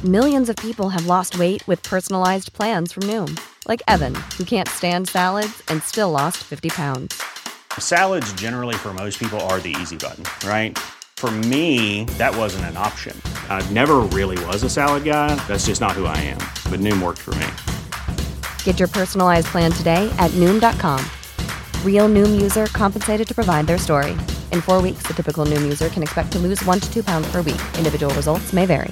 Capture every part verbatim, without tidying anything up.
Millions of people have lost weight with personalized plans from Noom. Like Evan, who can't stand salads and still lost fifty pounds. Salads generally for most people are the easy button, right? For me, that wasn't an option. I never really was a salad guy. That's just not who I am. But Noom worked for me. Get your personalized plan today at Noom dot com. Real Noom user compensated to provide their story. In four weeks, the typical Noom user can expect to lose one to two pounds per week. Individual results may vary.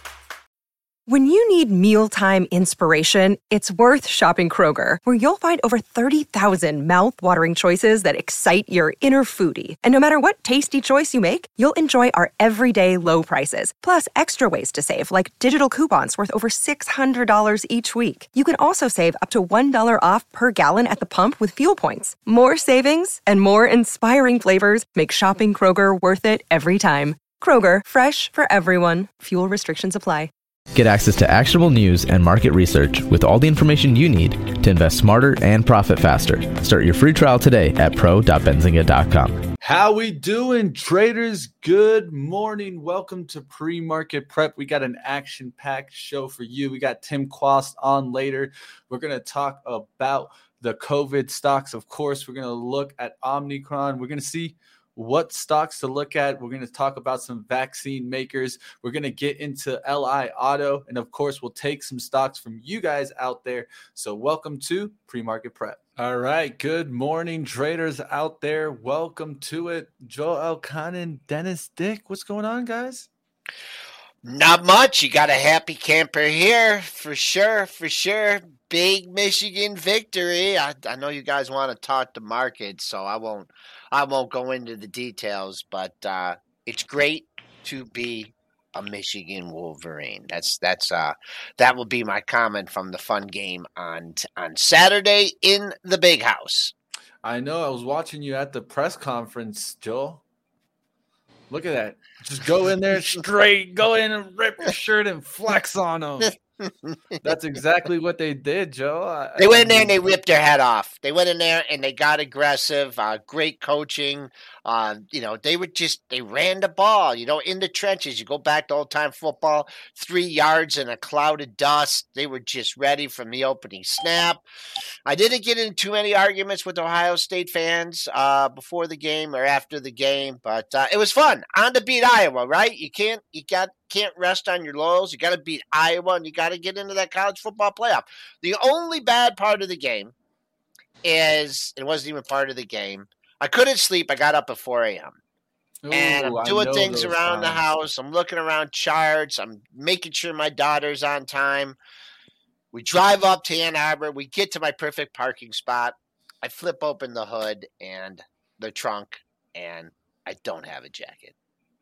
When you need mealtime inspiration, it's worth shopping Kroger, where you'll find over thirty thousand mouth-watering choices that excite your inner foodie. And no matter what tasty choice you make, you'll enjoy our everyday low prices, plus extra ways to save, like digital coupons worth over six hundred dollars each week. You can also save up to one dollar off per gallon at the pump with fuel points. More savings and more inspiring flavors make shopping Kroger worth it every time. Kroger, fresh for everyone. Fuel restrictions apply. Get access to actionable news and market research with all the information you need to invest smarter and profit faster. Start your free trial today at pro dot benzinga dot com. How we doing, traders? Good morning. Welcome to Pre-Market Prep. We got an action-packed show for you. We got Tim Quast on later. We're going to talk about the COVID stocks. Of course, we're going to look at Omicron. We're going to see what stocks to look at. We're going to talk about some vaccine makers. We're going to get into L I Auto. And of course, we'll take some stocks from you guys out there. So welcome to Pre-Market Prep. All right. Good morning, traders out there. Welcome to it. Joel Elconin, Dennis Dick. What's going on, guys? Not much. You got a happy camper here for sure. For sure. Big Michigan victory. I, I know you guys want to talk the market, so I won't I won't go into the details, but uh, it's great to be a Michigan Wolverine. That's that's uh that will be my comment from the fun game on on Saturday in the Big House. I know. I was watching you at the press conference, Joel. Look at that. Just go in there straight, go in and rip your shirt and flex on them. That's exactly what they did, Joe. I, they went in there and they ripped their head off. They went in there and they got aggressive. Uh, great coaching. Uh, you know, they were just they ran the ball. You know, in the trenches. You go back to old time football, three yards in a cloud of dust. They were just ready from the opening snap. I didn't get into too many arguments with Ohio State fans uh, before the game or after the game, but uh, it was fun. On to beat Iowa, right? You can't. You got. Can't rest on your laurels. You got to beat Iowa, and you got to get into that college football playoff. The only bad part of the game is it wasn't even part of the game. I couldn't sleep. I got up at four a.m. Ooh, and I'm doing things around times. the house. I'm looking around charts. I'm making sure my daughter's on time. We drive up to Ann Arbor. We get to my perfect parking spot. I flip open the hood and the trunk, and I don't have a jacket.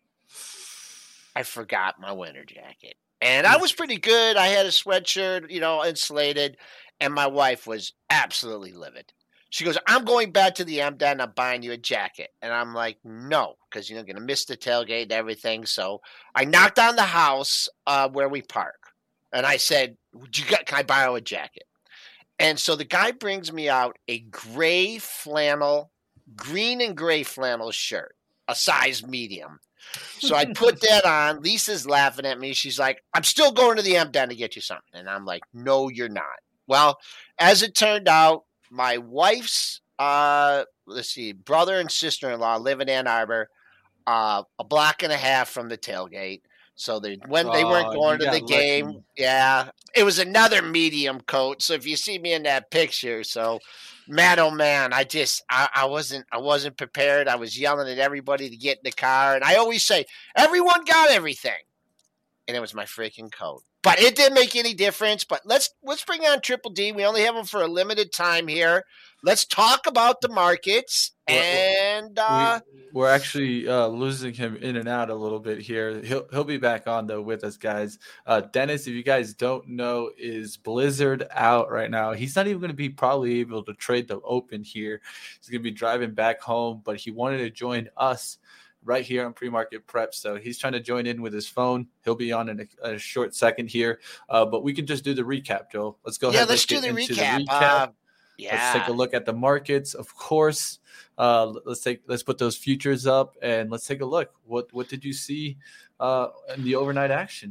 I forgot my winter jacket. And I was pretty good. I had a sweatshirt, you know, insulated. And my wife was absolutely livid. She goes, I'm going back to the M D A and I'm buying you a jacket. And I'm like, no, because you're going to miss the tailgate and everything. So I knocked on the house uh, where we park. And I said, Would you got, can I borrow a jacket? And so the guy brings me out a gray flannel, green and gray flannel shirt, a size medium. So I put that on. Lisa's laughing at me. She's like, I'm still going to the M D A to get you something. And I'm like, no, you're not. Well, as it turned out, my wife's, uh, let's see, brother and sister-in-law live in Ann Arbor, uh, a block and a half from the tailgate. So they when they weren't Oh, going you to the got game. lucky. Yeah, it was another medium coat. So if you see me in that picture, so man, oh man, I just I, I wasn't I wasn't prepared. I was yelling at everybody to get in the car, and I always say everyone got everything, and it was my freaking coat. But it didn't make any difference. But let's let's bring on Triple D. We only have him for a limited time here. Let's talk about the markets. And uh, we, we're actually uh, losing him in and out a little bit here. He'll he'll be back on though with us, guys. Uh, Dennis, if you guys don't know, is Blizzard out right now. He's not even going to be probably able to trade the open here. He's going to be driving back home, but he wanted to join us right here on Pre-Market Prep. So he's trying to join in with his phone. He'll be on in a, a short second here, uh, but we can just do the recap, Joel. Let's go yeah, ahead. let's, let's do the recap. the recap. Uh, yeah. Let's take a look at the markets, of course. Uh, let's take let's put those futures up and let's take a look. What what did you see uh, in the overnight action?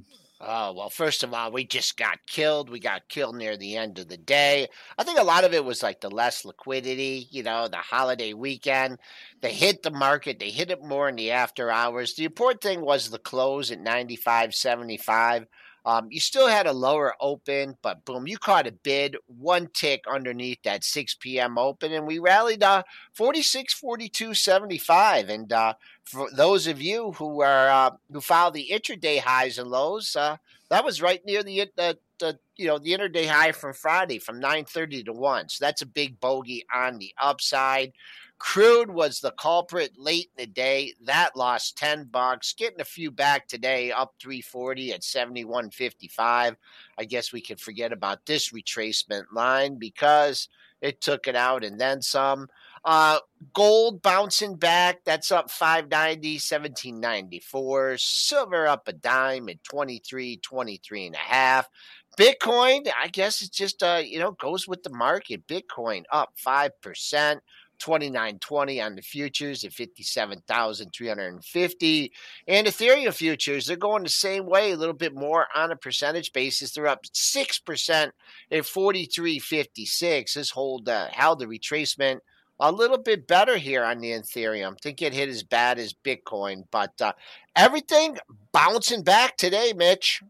Oh, well, first of all, we just got killed. We got killed near the end of the day. I think a lot of it was like the less liquidity, you know, the holiday weekend. They hit the market. They hit it more in the after hours. The important thing was the close at ninety-five seventy-five. Um, you still had a lower open, but boom, you caught a bid one tick underneath that six p.m. open, and we rallied uh, forty-six forty-two seventy-five. And uh, for those of you who are uh, who follow the intraday highs and lows, uh, that was right near the, the the you know the intraday high from Friday from nine thirty to one. So that's a big bogey on the upside. Crude was the culprit late in the day. That lost ten bucks. Getting a few back today, up three forty at seventy-one fifty-five. I guess we can forget about this retracement line because it took it out and then some. Uh, gold bouncing back. That's up five ninety, seventeen ninety-four. Silver up a dime at twenty-three, twenty-three and a half. Bitcoin, I guess it just, uh, you know, goes with the market. Bitcoin up five percent. twenty-nine twenty on the futures at fifty-seven thousand three hundred fifty. And Ethereum futures, they're going the same way, a little bit more on a percentage basis. They're up six percent at forty-three fifty-six. This hold uh, held the retracement a little bit better here on the Ethereum. Didn't get hit as bad as Bitcoin, but uh, everything bouncing back today, Mitch.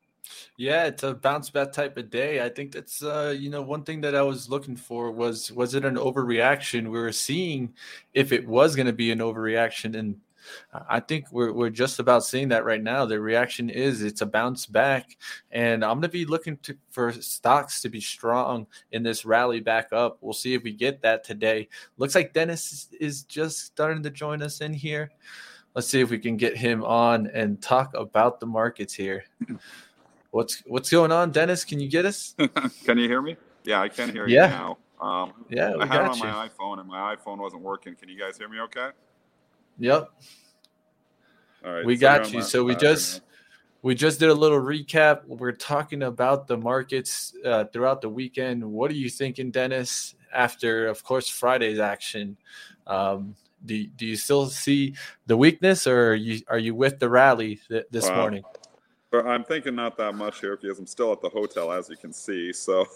Yeah, it's a bounce back type of day. I think that's uh, you know, one thing that I was looking for was was it an overreaction? We were seeing if it was going to be an overreaction, and I think we're we're just about seeing that right now. The reaction is it's a bounce back, and I'm going to be looking to, for stocks to be strong in this rally back up. We'll see if we get that today. Looks like Dennis is, is just starting to join us in here. Let's see if we can get him on and talk about the markets here. What's what's going on, Dennis? Can you get us? Can you hear me? Yeah, I can hear yeah. you now. Um, yeah, we I had got it on you. my iPhone, and my iPhone wasn't working. Can you guys hear me okay? Yep. All right. We so got you. So we pattern just now. we just did a little recap. We're talking about the markets uh, throughout the weekend. What are you thinking, Dennis, after, of course, Friday's action? Um, do, do you still see the weakness, or are you, are you with the rally th- this Wow. morning? But I'm thinking not that much here because I'm still at the hotel, as you can see. So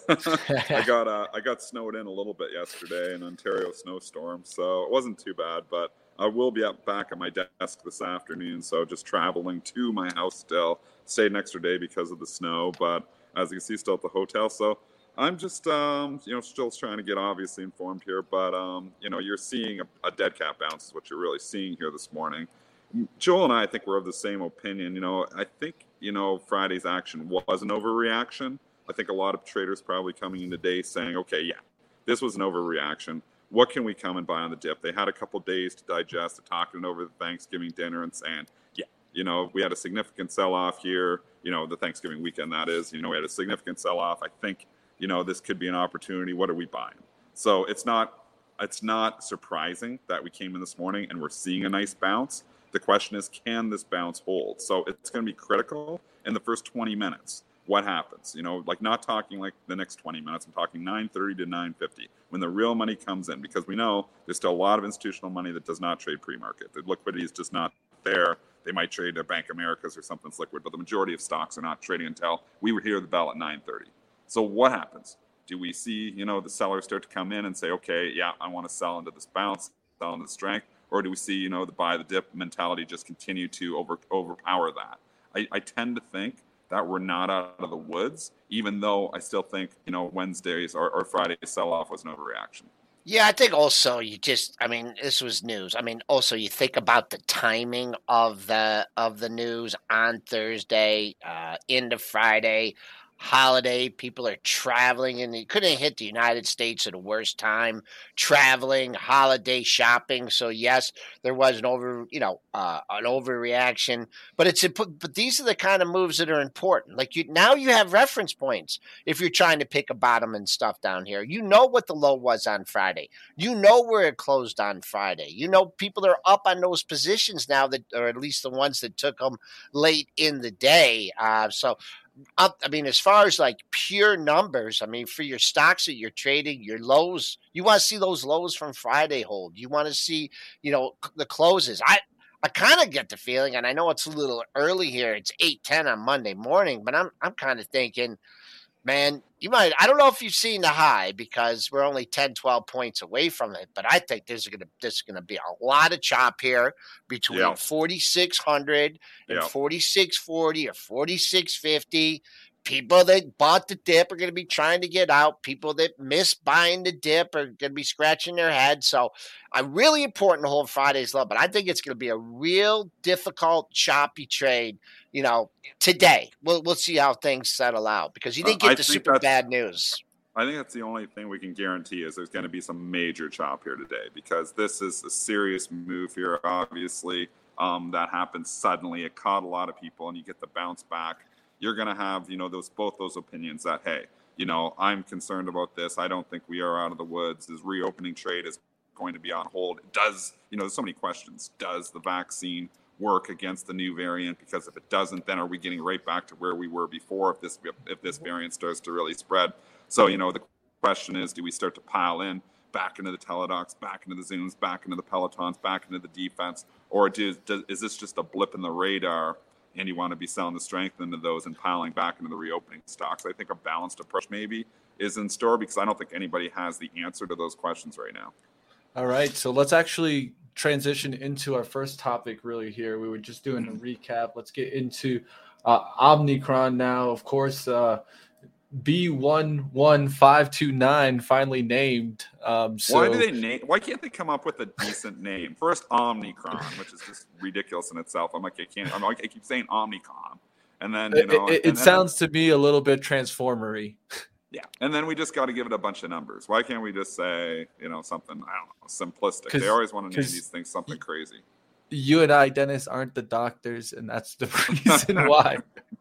I got uh, I got snowed in a little bit yesterday, an Ontario snowstorm. So it wasn't too bad, but I will be up back at my desk this afternoon. So just traveling to my house still. Stayed an extra day because of the snow, but as you can see, still at the hotel. So I'm just, um, you know, still trying to get obviously informed here. But, um, you know, you're seeing a, a dead cat bounce is what you're really seeing here this morning. Joel and I, I think we're of the same opinion. You know, I think, you know, Friday's action was an overreaction. I think a lot of traders probably coming in today saying, okay, yeah, this was an overreaction. What can we come and buy on the dip? They had a couple days to digest it, talking over the Thanksgiving dinner and saying, yeah, you know, we had a significant sell-off here, you know, the Thanksgiving weekend, that is, you know, we had a significant sell-off. I think, you know, this could be an opportunity. What are we buying? So it's not, it's not surprising that we came in this morning and we're seeing a nice bounce. The question is, can this bounce hold? So it's going to be critical in the first twenty minutes. What happens? You know, like not talking like the next twenty minutes. I'm talking nine thirty to nine fifty when the real money comes in, because we know there's still a lot of institutional money that does not trade pre-market. The liquidity is just not there. They might trade their Bank Americas or something that's liquid, but the majority of stocks are not trading until we would hear the bell at nine thirty. So what happens? Do we see, you know, the sellers start to come in and say, okay, yeah, I want to sell into this bounce, sell into the strength? Or do we see, you know, the buy the dip mentality just continue to over overpower that? I, I tend to think that we're not out of the woods, even though I still think, you know, Wednesdays or, or Friday's sell-off was an overreaction. Yeah, I think also you just, I mean, this was news. I mean, also you think about the timing of the of the news on Thursday uh, into Friday. Holiday, people are traveling, and you couldn't hit the United States at the worst time. Traveling, holiday shopping. So yes, there was an over, you know, uh, an overreaction. But it's but these are the kind of moves that are important. Like you now, you have reference points if you're trying to pick a bottom and stuff down here. You know what the low was on Friday. You know where it closed on Friday. You know people are up on those positions now, that, or at least the ones that took them late in the day. Uh, so. Up, I mean, as far as like pure numbers, I mean, for your stocks that you're trading, your lows, you want to see those lows from Friday hold. You want to see, you know, the closes. I, I kind of get the feeling, and I know it's a little early here. It's eight ten on Monday morning, but I'm I'm kind of thinking, man, you might. I don't know if you've seen the high because we're only ten, twelve points away from it, but I think there's gonna there's gonna be a lot of chop here between Yeah. forty-six hundred and Yeah. forty-six forty or forty-six fifty. People that bought the dip are going to be trying to get out. People that missed buying the dip are going to be scratching their head. So, uh, really important to hold Friday's low, but I think it's going to be a real difficult, choppy trade. You know, today we'll we'll see how things settle out because you didn't Uh, get I the think super that's- bad news. I think that's the only thing we can guarantee is there's going to be some major chop here today because this is a serious move here. Obviously, um, that happened suddenly. It caught a lot of people, and you get the bounce back. You're going to have, you know, those both those opinions that, hey, you know, I'm concerned about this. I don't think we are out of the woods. This reopening trade is going to be on hold. Does, you know, there's so many questions. Does the vaccine work against the new variant? Because if it doesn't, then are we getting right back to where we were before if this if this variant starts to really spread? So, you know, the question is, do we start to pile in back into the Teledocs, back into the Zooms, back into the Pelotons, back into the defense? Or do, does, is this just a blip in the radar and you want to be selling the strength into those and piling back into the reopening stocks? I think a balanced approach maybe is in store because I don't think anybody has the answer to those questions right now. All right, so let's actually transition into our first topic really here. We were just doing a recap. Let's get into uh, Omicron now. Of course, uh, B one one five two nine finally named. Um, so why do they name? Why can't they come up with a decent name? First, Omicron, which is just ridiculous in itself. I'm like, I can't. I'm like, I keep saying Omnicom, and then you know, it, it, and it then, sounds to me a little bit transformery. Yeah, and then we just got to give it a bunch of numbers. Why can't we just say, you know, something, I don't know, simplistic? They always want to name these things something crazy. You and I, Dennis, aren't the doctors, and that's the reason why.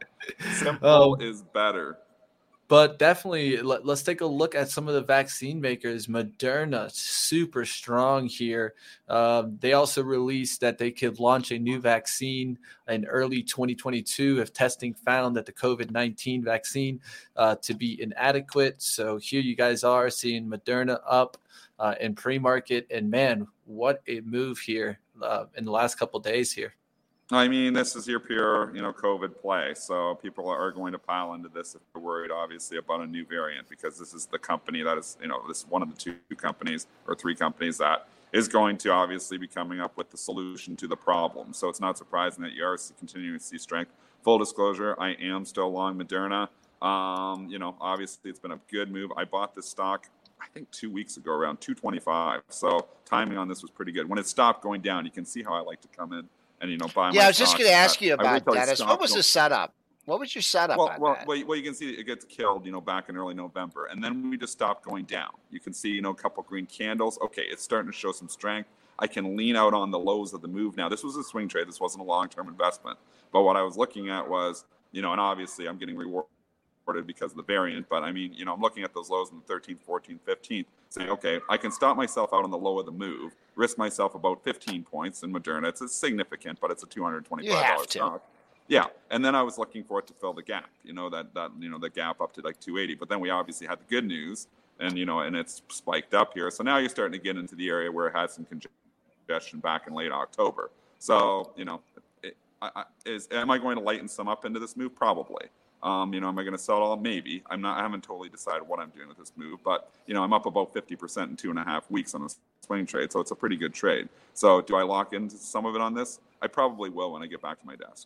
Simple um, is better. But definitely, let, let's take a look at some of the vaccine makers. Moderna, super strong here. Um, they also released that they could launch a new vaccine in early twenty twenty-two if testing found that the COVID nineteen vaccine uh, to be inadequate. So here you guys are seeing Moderna up uh, in pre-market. And man, what a move here uh, in the last couple of days here. I mean, this is your pure, you know, COVID play. So people are going to pile into this if they're worried, obviously, about a new variant, because this is the company that is, you know, this is one of the two companies or three companies that is going to obviously be coming up with the solution to the problem. So it's not surprising that you are continuing to see strength. Full disclosure, I am still long Moderna. Um, you know, obviously it's been a good move. I bought this stock, I think two weeks ago, around two twenty-five. So timing on this was pretty good. When it stopped going down, you can see how I like to come in. And, you know, buy yeah, my I was just going to ask uh, you about Dennis. What was the setup? What was your setup well, on well, that? well, well, you can see it gets killed, you know, back in early November. And then we just stopped going down. You can see, you know, a couple green candles. Okay, it's starting to show some strength. I can lean out on the lows of the move now. This was a swing trade. This wasn't a long-term investment. But what I was looking at was, you know, and obviously I'm getting rewarded because of the variant. But, I mean, you know, I'm looking at those lows in the thirteenth, fourteenth, fifteenth, saying, okay, I can stop myself out on the low of the move, risk myself about fifteen points in Moderna. It's, it's significant, but it's a two hundred twenty-five dollars stock. Yeah, and then I was looking for it to fill the gap, you know, that, that you know, the gap up to like two eighty. But then we obviously had the good news, and, you know, and it's spiked up here. So now you're starting to get into the area where it had some congestion back in late October. So, you know, it, I, I, is am I going to lighten some up into this move? Probably. Um, you know, am I going to sell it all? Maybe. I'm not. I haven't totally decided what I'm doing with this move, but you know, I'm up about fifty percent in two and a half weeks on a swing trade, so it's a pretty good trade. So, do I lock into some of it on this? I probably will when I get back to my desk.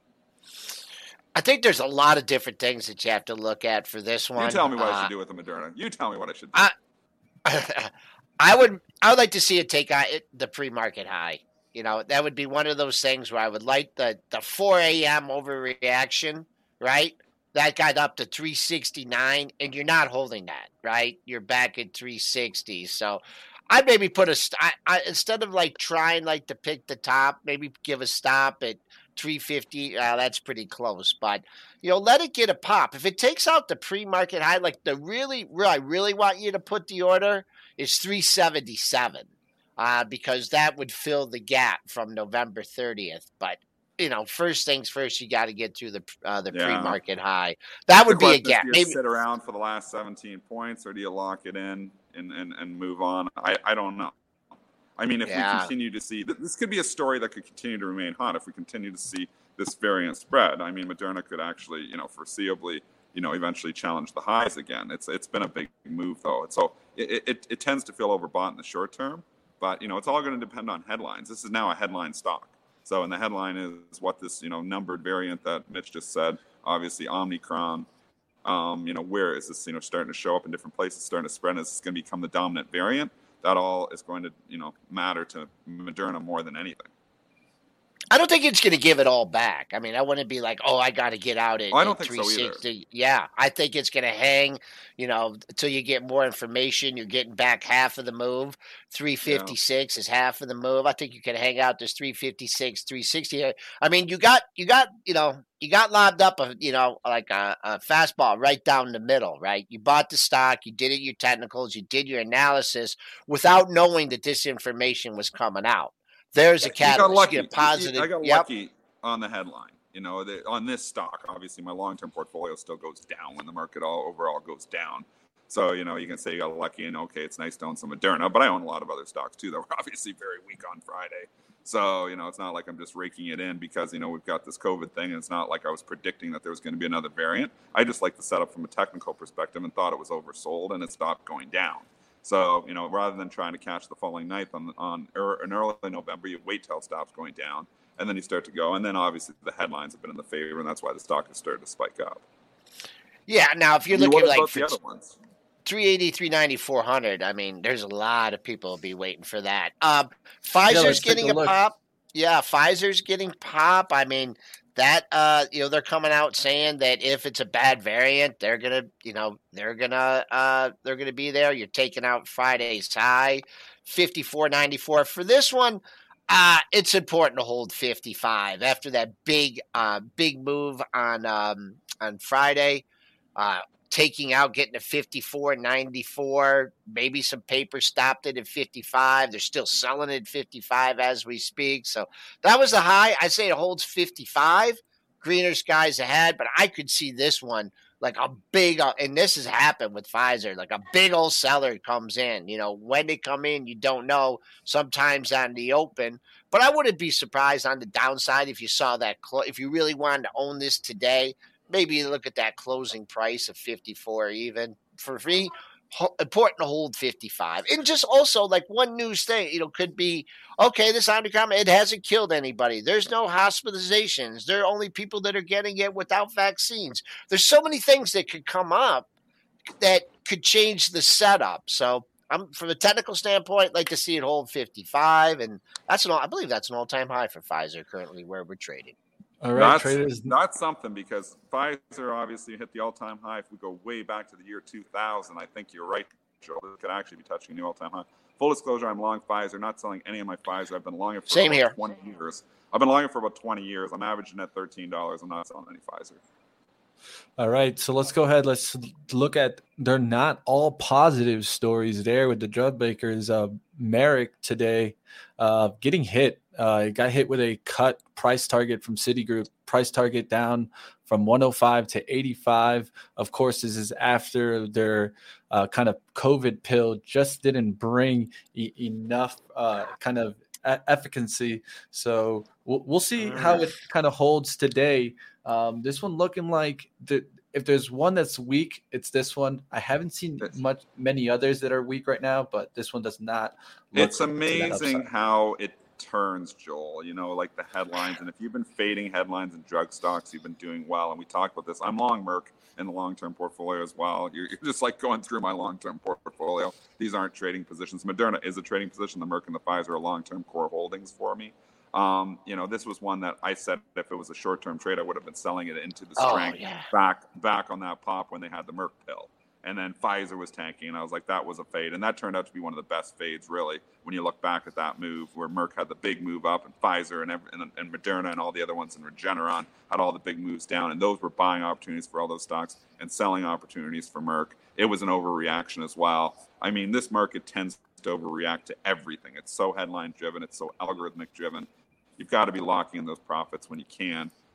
I think there's a lot of different things that you have to look at for this one. You tell me what uh, I should do with the Moderna. You tell me what I should do. I, I would. I would like to see it take out it, the pre-market high. You know, that would be one of those things where I would like the the four a.m. overreaction. Right, that got up to three sixty-nine, and you're not holding that. Right, you're back at three sixty. So, I'd maybe put a st- I, I, instead of like trying like to pick the top, maybe give a stop at three fifty. Uh, that's pretty close, but you know, let it get a pop. If it takes out the pre-market high, like the really, really, I really want you to put the order is three seventy-seven, uh, because that would fill the gap from November thirtieth, but. You know, first things first, you got to get through the uh, the Yeah. pre-market high. That would The be a question is, gap. do you Maybe sit around for the last seventeen points, or do you lock it in and, and, and move on? I, I don't know. I mean, if Yeah. we continue to see, this could be a story that could continue to remain hot if we continue to see this variant spread. I mean, Moderna could actually, you know, foreseeably, you know, eventually challenge the highs again. It's it's been a big move, though. And so it, it, it tends to feel overbought in the short term. But, you know, it's all going to depend on headlines. This is now a headline stock. So, and the headline is what this, you know, numbered variant that Mitch just said, obviously Omicron, um, you know, where is this, you know, starting to show up in different places, starting to spread? Is this going to become the dominant variant? That all is going to, you know, matter to Moderna more than anything. I don't think it's going to give it all back. I mean, I wouldn't be like, oh, I got to get out at, I don't at think so either. three sixty. Yeah, I think it's going to hang, you know, until you get more information. You're getting back half of the move. three fifty-six yeah. is half of the move. I think you can hang out this three fifty-six, three sixty. I mean, you got, you got, you know, you got lobbed up, a, you know, like a, a fastball right down the middle, right? You bought the stock, you did it, your technicals, you did your analysis without knowing that this information was coming out. There's a catalyst. You get a positive. I got yep. lucky on the headline. You know, the, on this stock, obviously my long-term portfolio still goes down when the market all overall goes down. So, you know, you can say you got lucky and okay, it's nice to own some Moderna, but I own a lot of other stocks too that were obviously very weak on Friday. So, you know, it's not like I'm just raking it in because, you know, we've got this COVID thing and it's not like I was predicting that there was going to be another variant. I just like the setup from a technical perspective and thought it was oversold and it stopped going down. So, you know, rather than trying to catch the falling knife on, on er, in early November, you wait till it stops going down, and then you start to go. And then obviously the headlines have been in the favor, and that's why the stock has started to spike up. Yeah, now if you're you looking like for the other ones? three eighty, three ninety, four hundred, I mean, there's a lot of people will be waiting for that. Um, Pfizer's yeah, getting a, a pop. Yeah, Pfizer's getting pop. I mean, that, uh, you know, they're coming out saying that if it's a bad variant, they're going to, you know, they're going to, uh, they're going to be there. You're taking out Friday's high, fifty-four ninety-four. For this one, uh, it's important to hold fifty-five after that big, uh, big move on, um, on Friday, uh, taking out, getting to fifty-four ninety-four. Maybe some paper stopped it at fifty-five. They're still selling it at fifty-five as we speak. So that was the high. I say it holds fifty-five. Greener skies ahead, but I could see this one like a big, and this has happened with Pfizer, like a big old seller comes in. You know, when they come in, you don't know, sometimes on the open. But I wouldn't be surprised on the downside if you saw that, clo- if you really wanted to own this today. Maybe you look at that closing price of fifty-four even. For me, ho- important to hold fifty-five. And just also like one news thing, you know, could be, okay, this Omicron, it hasn't killed anybody. There's no hospitalizations. There are only people that are getting it without vaccines. There's so many things that could come up that could change the setup. So I'm, from a technical standpoint, I'd like to see it hold fifty-five. And that's an all, I believe that's an all-time high for Pfizer currently where we're trading. All right, that's, traders. That's something because Pfizer obviously hit the all-time high. If we go way back to the year two thousand, I think you're right, Joe. It could actually be touching a new all-time high. Full disclosure, I'm long Pfizer, not selling any of my Pfizer. I've been long it for Same about here. twenty years. I've been long it for about twenty years. I'm averaging at thirteen dollars. I'm not selling any Pfizer. All right, so let's go ahead. Let's look at, they're not all positive stories there with the drug makers. Uh, Merrick today uh, getting hit. Uh, it got hit with a cut price target from Citigroup. Price target down from one oh five to eighty-five. Of course, this is after their uh, kind of COVID pill just didn't bring e- enough uh, kind of e- efficacy. So we'll, we'll see how it kind of holds today. Um, this one looking like the, if there's one that's weak, it's this one. I haven't seen much many others that are weak right now, but this one does not. Look it's amazing how it turns, Joel, you know, like the headlines. And if you've been fading headlines and drug stocks, you've been doing well. And we talked about this. I'm long Merck in the long-term portfolio as well. You're, you're just like going through my long-term portfolio. These aren't trading positions. Moderna is a trading position. The Merck and the Pfizer are long-term core holdings for me. Um, you know, this was one that I said if it was a short-term trade, I would have been selling it into the strength oh, yeah. back back on that pop when they had the Merck pill. And then Pfizer was tanking, and I was like, that was a fade. And that turned out to be one of the best fades, really, when you look back at that move where Merck had the big move up and Pfizer and, every, and, and Moderna and all the other ones and Regeneron had all the big moves down. And those were buying opportunities for all those stocks and selling opportunities for Merck. It was an overreaction as well. I mean, this market tends to overreact to everything. It's so headline-driven. It's so algorithmic-driven. You've got to be locking in those profits when you can.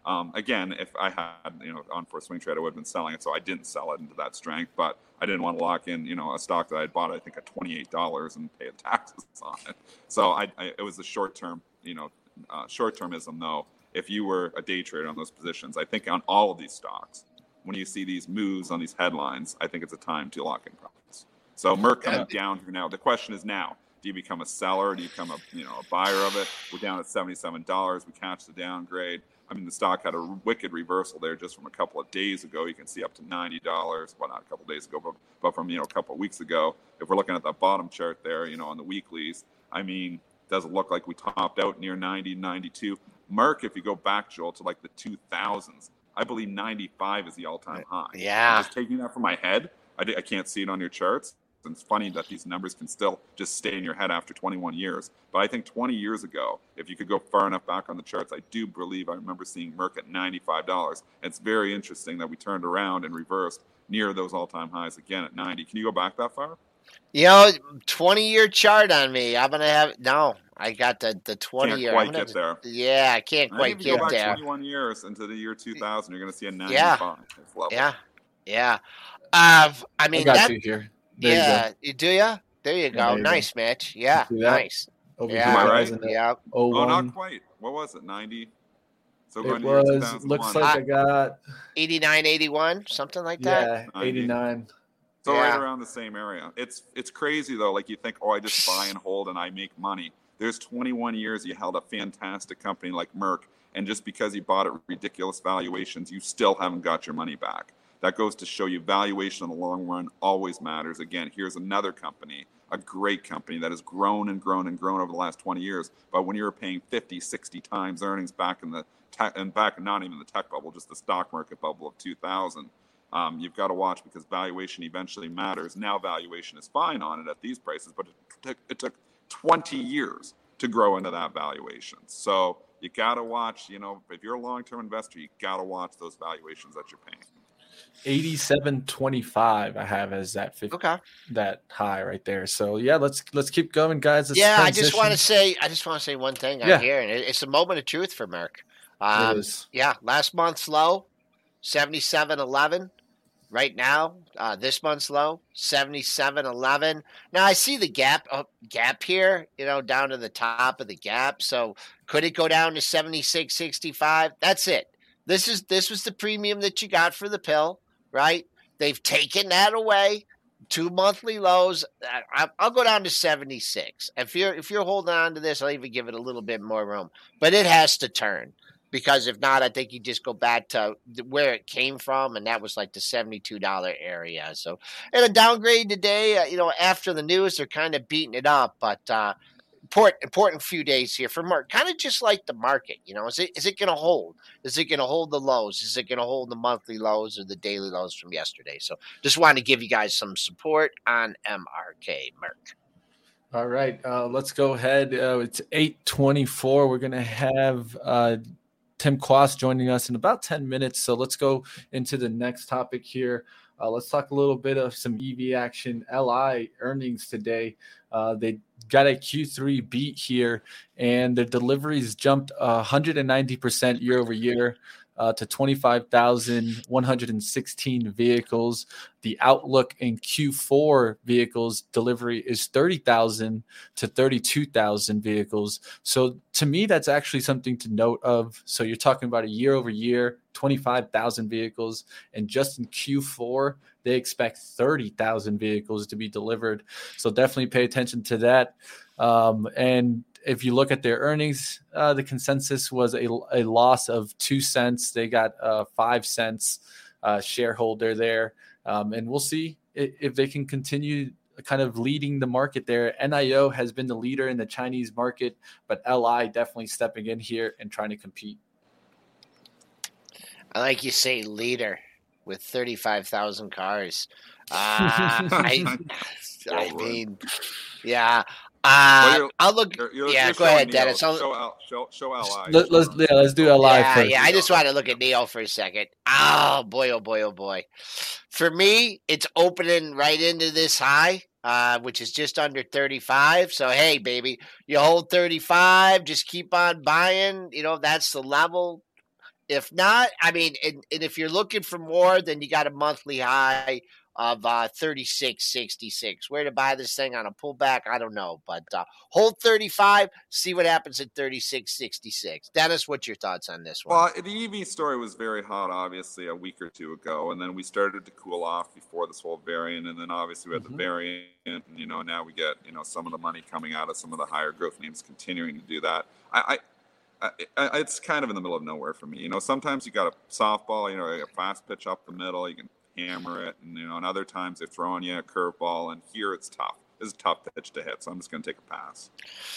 Um, again, if I had, you know, on for a swing trade, I would have been selling it. So I didn't sell it into that strength, but I didn't want to lock in, you know, a stock that I had bought, I think, at twenty-eight dollars and pay the taxes on it. So I, I it was a short term, you know, uh, short termism though. If you were a day trader on those positions, I think on all of these stocks, when you see these moves on these headlines, I think it's a time to lock in profits. So Merck coming down here now. The question is now, do you become a seller? Do you become a, you know, a buyer of it? We're down at seventy-seven dollars. We catch the downgrade. I mean, the stock had a wicked reversal there just from a couple of days ago. You can see up to ninety dollars. Well, not a couple of days ago, but, but from, you know, a couple of weeks ago. If we're looking at that bottom chart there, you know, on the weeklies, I mean, does it look like we topped out near ninety, ninety-two? Merck, if you go back, Joel, to like the two thousands, I believe ninety-five is the all-time high. Yeah. I'm just taking that from my head. I, I can't see it on your charts. And it's funny that these numbers can still just stay in your head after twenty-one years. But I think twenty years ago, if you could go far enough back on the charts, I do believe I remember seeing Merck at ninety-five dollars. It's very interesting that we turned around and reversed near those all-time highs again at ninety. Can you go back that far? You know, twenty-year chart on me. I'm going to have – no, I got the, the twenty-year. Can't quite gonna, get there. Yeah, I can't I quite think if you get go back there. twenty-one years into the year two thousand, you're going to see a ninety-five Yeah, level. yeah, yeah. Uh, I mean, I got that, you here. There yeah, you you do ya? There you go. there you nice, Mitch. Yeah, See that? nice. go. Over Yeah, Am I two right? thousand Yeah. oh Oh, not one. quite. What was it? ninety? So It going to year was, two thousand one. looks like I got, eighty-nine, eighty-one, something like that. yeah, ninety. eighty-nine. So Yeah. right around the same area. It's it's crazy though. Like you think, oh, I just buy and hold and I make money. There's twenty-one years you held a fantastic company like Merck, and just because you bought at ridiculous valuations, you still haven't got your money back. That goes to show you valuation in the long run always matters. Again, here's another company, a great company that has grown and grown and grown over the last twenty years. But when you were paying fifty, sixty times earnings back in the tech, and back not even the tech bubble, just the stock market bubble of two thousand, um, you've got to watch because valuation eventually matters. Now valuation is fine on it at these prices, but it took, it took twenty years to grow into that valuation. So you got to watch, you know, if you're a long-term investor, you got to watch those valuations that you're paying. eighty-seven twenty-five I have as that fifty, Okay. that high right there. So yeah, let's let's keep going, guys. Let's Yeah, I just transition. want to say, I just want to say one thing on Yeah. here, and it, it's a moment of truth for Merck. It Um, is. yeah, last month's low, seventy-seven eleven. Right now, uh, this month's low, seventy-seven eleven. Now I see the gap uh, gap here, you know, down to the top of the gap. So could it go down to seventy-six sixty-five? That's it. This is this was the premium that you got for the pill, right? They've taken that away. Two monthly lows. I, I'll go down to seventy-six. If you're if you're holding on to this, I'll even give it a little bit more room. But it has to turn. Because if not, I think you just go back to where it came from, and that was like the seventy-two dollars area. So, and a downgrade today, uh, you know, after the news, they're kind of beating it up. But uh, important, important few days here for Merck. Kind of just like the market, you know, is it is it going to hold? Is it going to hold the lows? Is it going to hold the monthly lows or the daily lows from yesterday? So, just wanted to give you guys some support on M R K Merck. All right, uh, let's go ahead. Uh, it's eight twenty-four. We're gonna have uh, Tim Quast joining us in about ten minutes. So let's go into the next topic here. Uh, let's talk a little bit of some E V action. L I earnings today. Uh, they got a Q three beat here, and their deliveries jumped uh, one hundred ninety percent year over year uh, to twenty-five thousand one hundred sixteen vehicles. The outlook in Q four vehicles delivery is thirty thousand to thirty-two thousand vehicles. So to me, that's actually something to note of. So you're talking about a year over year, twenty-five thousand vehicles. And just in Q four, they expect thirty thousand vehicles to be delivered. So definitely pay attention to that. Um, and if you look at their earnings, uh, the consensus was a, a loss of two cents. They got uh, five cents uh, shareholder there. Um, and we'll see if, if they can continue kind of leading the market there. N I O has been the leader in the Chinese market, but L I definitely stepping in here and trying to compete. I like you say leader with thirty-five thousand cars. Uh, I, I mean, yeah. Uh, Well, you're- I'll look. You're, you're, yeah, you're go showing ahead, Neo. Dennis. I'll, Show, L, show, show L I. Let, let's yeah, let's do L I yeah, first. yeah. I just want to look at Neo for a second. Oh boy, oh boy, oh boy. For me, it's opening right into this high, uh, which is just under thirty-five. So hey, baby, you hold thirty-five. Just keep on buying. You know that's the level. If not, I mean, and, and if you're looking for more, then you got a monthly high of uh, thirty-six sixty-six. Where to buy this thing on a pullback, I don't know. But uh, hold thirty-five, see what happens at thirty-six sixty-six. Dennis, what's your thoughts on this one? Well, the E V story was very hot, obviously, a week or two ago, and then we started to cool off before this whole variant, and then obviously we had mm-hmm. the variant, and, you know, now we get, you know, some of the money coming out of some of the higher growth names continuing to do that. I, I I, I, it's kind of in the middle of nowhere for me. You know, sometimes you got a softball, you know, a fast pitch up the middle, you can hammer it, and, you know, and other times they're throwing you a curveball, and here it's tough. It's a tough pitch to hit, so I'm just going to take a pass.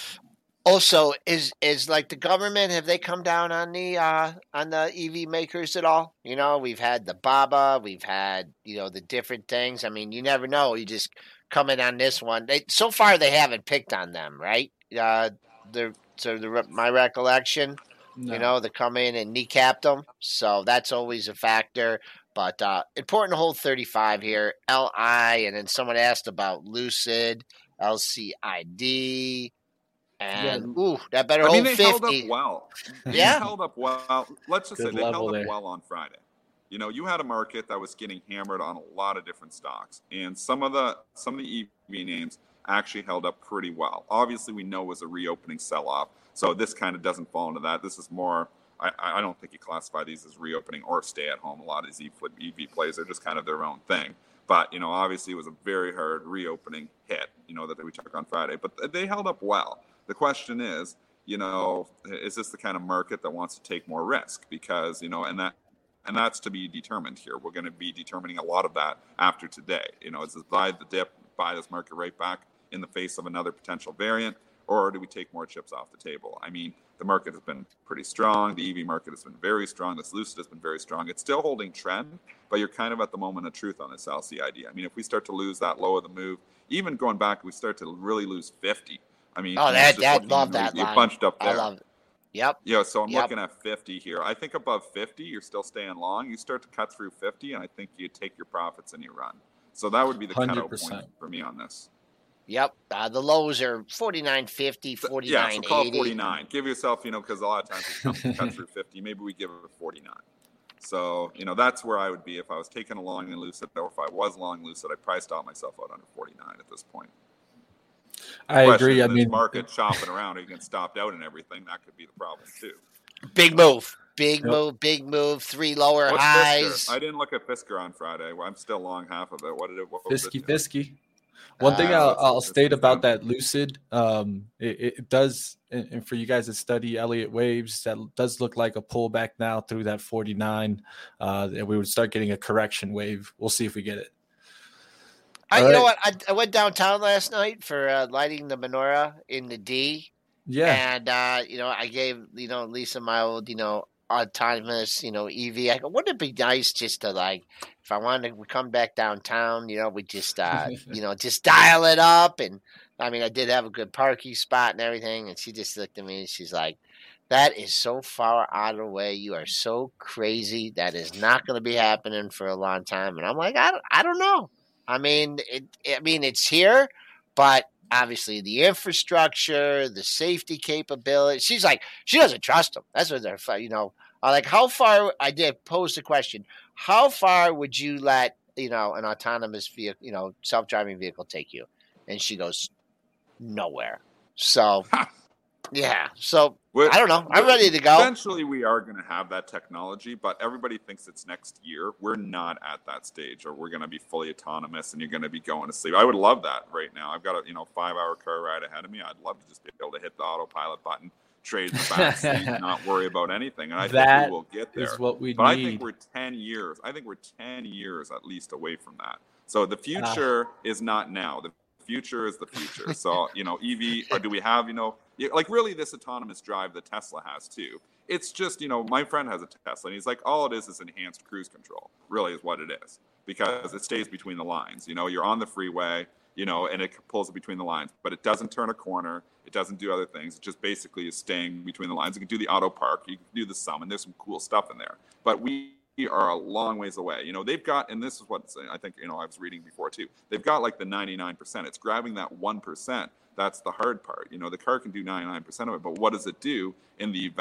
Also, is is like the government, have they come down on the uh, on the E V makers at all? You know, we've had the BABA, we've had, you know, the different things. I mean, you never know. You just come in on this one. They, so far, they haven't picked on them, right? Uh, they're So the, my recollection, no. you know, they come in and kneecapped them. So that's always a factor. But uh, important to hold thirty-five here. L I, and then someone asked about Lucid, L C I D, and yeah. ooh, that better I hold mean, they fifty. held up well. They yeah, held up well. Let's just Good say they held there. up well on Friday. You know, you had a market that was getting hammered on a lot of different stocks, and some of the some of the E V names actually held up pretty well. Obviously, we know it was a reopening sell-off, so this kind of doesn't fall into that. This is more, I, I don't think you classify these as reopening or stay-at-home. A lot of these E V plays are just kind of their own thing. But, you know, obviously it was a very hard reopening hit, you know, that we took on Friday. But they held up well. The question is, you know, is this the kind of market that wants to take more risk? Because, you know, and that And that's to be determined here. We're going to be determining a lot of that after today. You know, is this buy the dip, buy this market right back in the face of another potential variant, or do we take more chips off the table? I mean, the market has been pretty strong. The E V market has been very strong. This Lucid has been very strong. It's still holding trend, but you're kind of at the moment of truth on this L C I D. I mean, if we start to lose that low of the move, even going back, we start to really lose fifty. I mean, oh, that, that love that You're line. bunched up there. I love it. Yep. Yeah, so I'm yep. looking at fifty here. I think above fifty, you're still staying long. You start to cut through fifty, and I think you take your profits and you run. So that would be the cutoff point for me on this. Yep. Uh, the lows are forty-nine fifty, forty-nine eighty. Yeah, so call it forty-nine. Give yourself, you know, because a lot of times it comes to cut through fifty. Maybe we give it forty-nine. So, you know, that's where I would be if I was taking a long in Lucid, or if I was long Lucid, I probably stop myself out under forty-nine at this point. The I agree. I mean, market shopping around, or you get stopped out and everything. That could be the problem too. Big move, big yep. move, big move. Three lower What's highs. Fisker? I didn't look at Fisker on Friday. I'm still long half of it. What did it? What Fisky, it fisky. One thing Uh, I'll, I'll state about that Lucid, um, it, it does, and and for you guys that study Elliott waves, that does look like a pullback now through that forty-nine, uh, and we would start getting a correction wave. We'll see if we get it. I, All you know right. what? I, I went downtown last night for uh, lighting the menorah in the D. Yeah. And, uh, you know, I gave, you know, Lisa my old, you know, autonomous, you know, E V. I go, wouldn't it be nice just to, like, if I wanted to come back downtown, you know, we just, uh, you know, just dial it up. And, I mean, I did have a good parking spot and everything. And she just looked at me and she's like, that is so far out of the way. You are so crazy. That is not going to be happening for a long time. And I'm like, I don't, I don't know. I mean, it, I mean, it's here, but obviously the infrastructure, the safety capability. She's like, she doesn't trust them. That's what they're, you know, uh, like how far, I did pose the question, how far would you let, you know, an autonomous vehicle, you know, self-driving vehicle take you? And she goes, nowhere. So, yeah. So, We're, I don't know. I'm ready to go. Eventually, we are going to have that technology, but everybody thinks it's next year. We're not at that stage, or we're going to be fully autonomous, and you're going to be going to sleep. I would love that right now. I've got a you know five-hour car ride ahead of me. I'd love to just be able to hit the autopilot button, trade the back seat, not worry about anything. And I that think we will get there. Is what we but need. I think we're ten years. I think we're ten years at least away from that. So the future uh. is not now. The future is the future. So, you know, E V, or do we have, you know, like really this autonomous drive that Tesla has too. It's just, you know, my friend has a Tesla and he's like, all it is is enhanced cruise control, really is what it is, because it stays between the lines. You know, you're on the freeway, you know, and it pulls it between the lines, but it doesn't turn a corner. It doesn't do other things. It just basically is staying between the lines. You can do the auto park, you can do the sum, and there's some cool stuff in there. But we are a long ways away. You know, they've got, and this is what I think, you know, I was reading before too, they've got like the ninety-nine percent. It's grabbing that one percent. That's the hard part. You know, the car can do ninety-nine percent of it, but what does it do in the event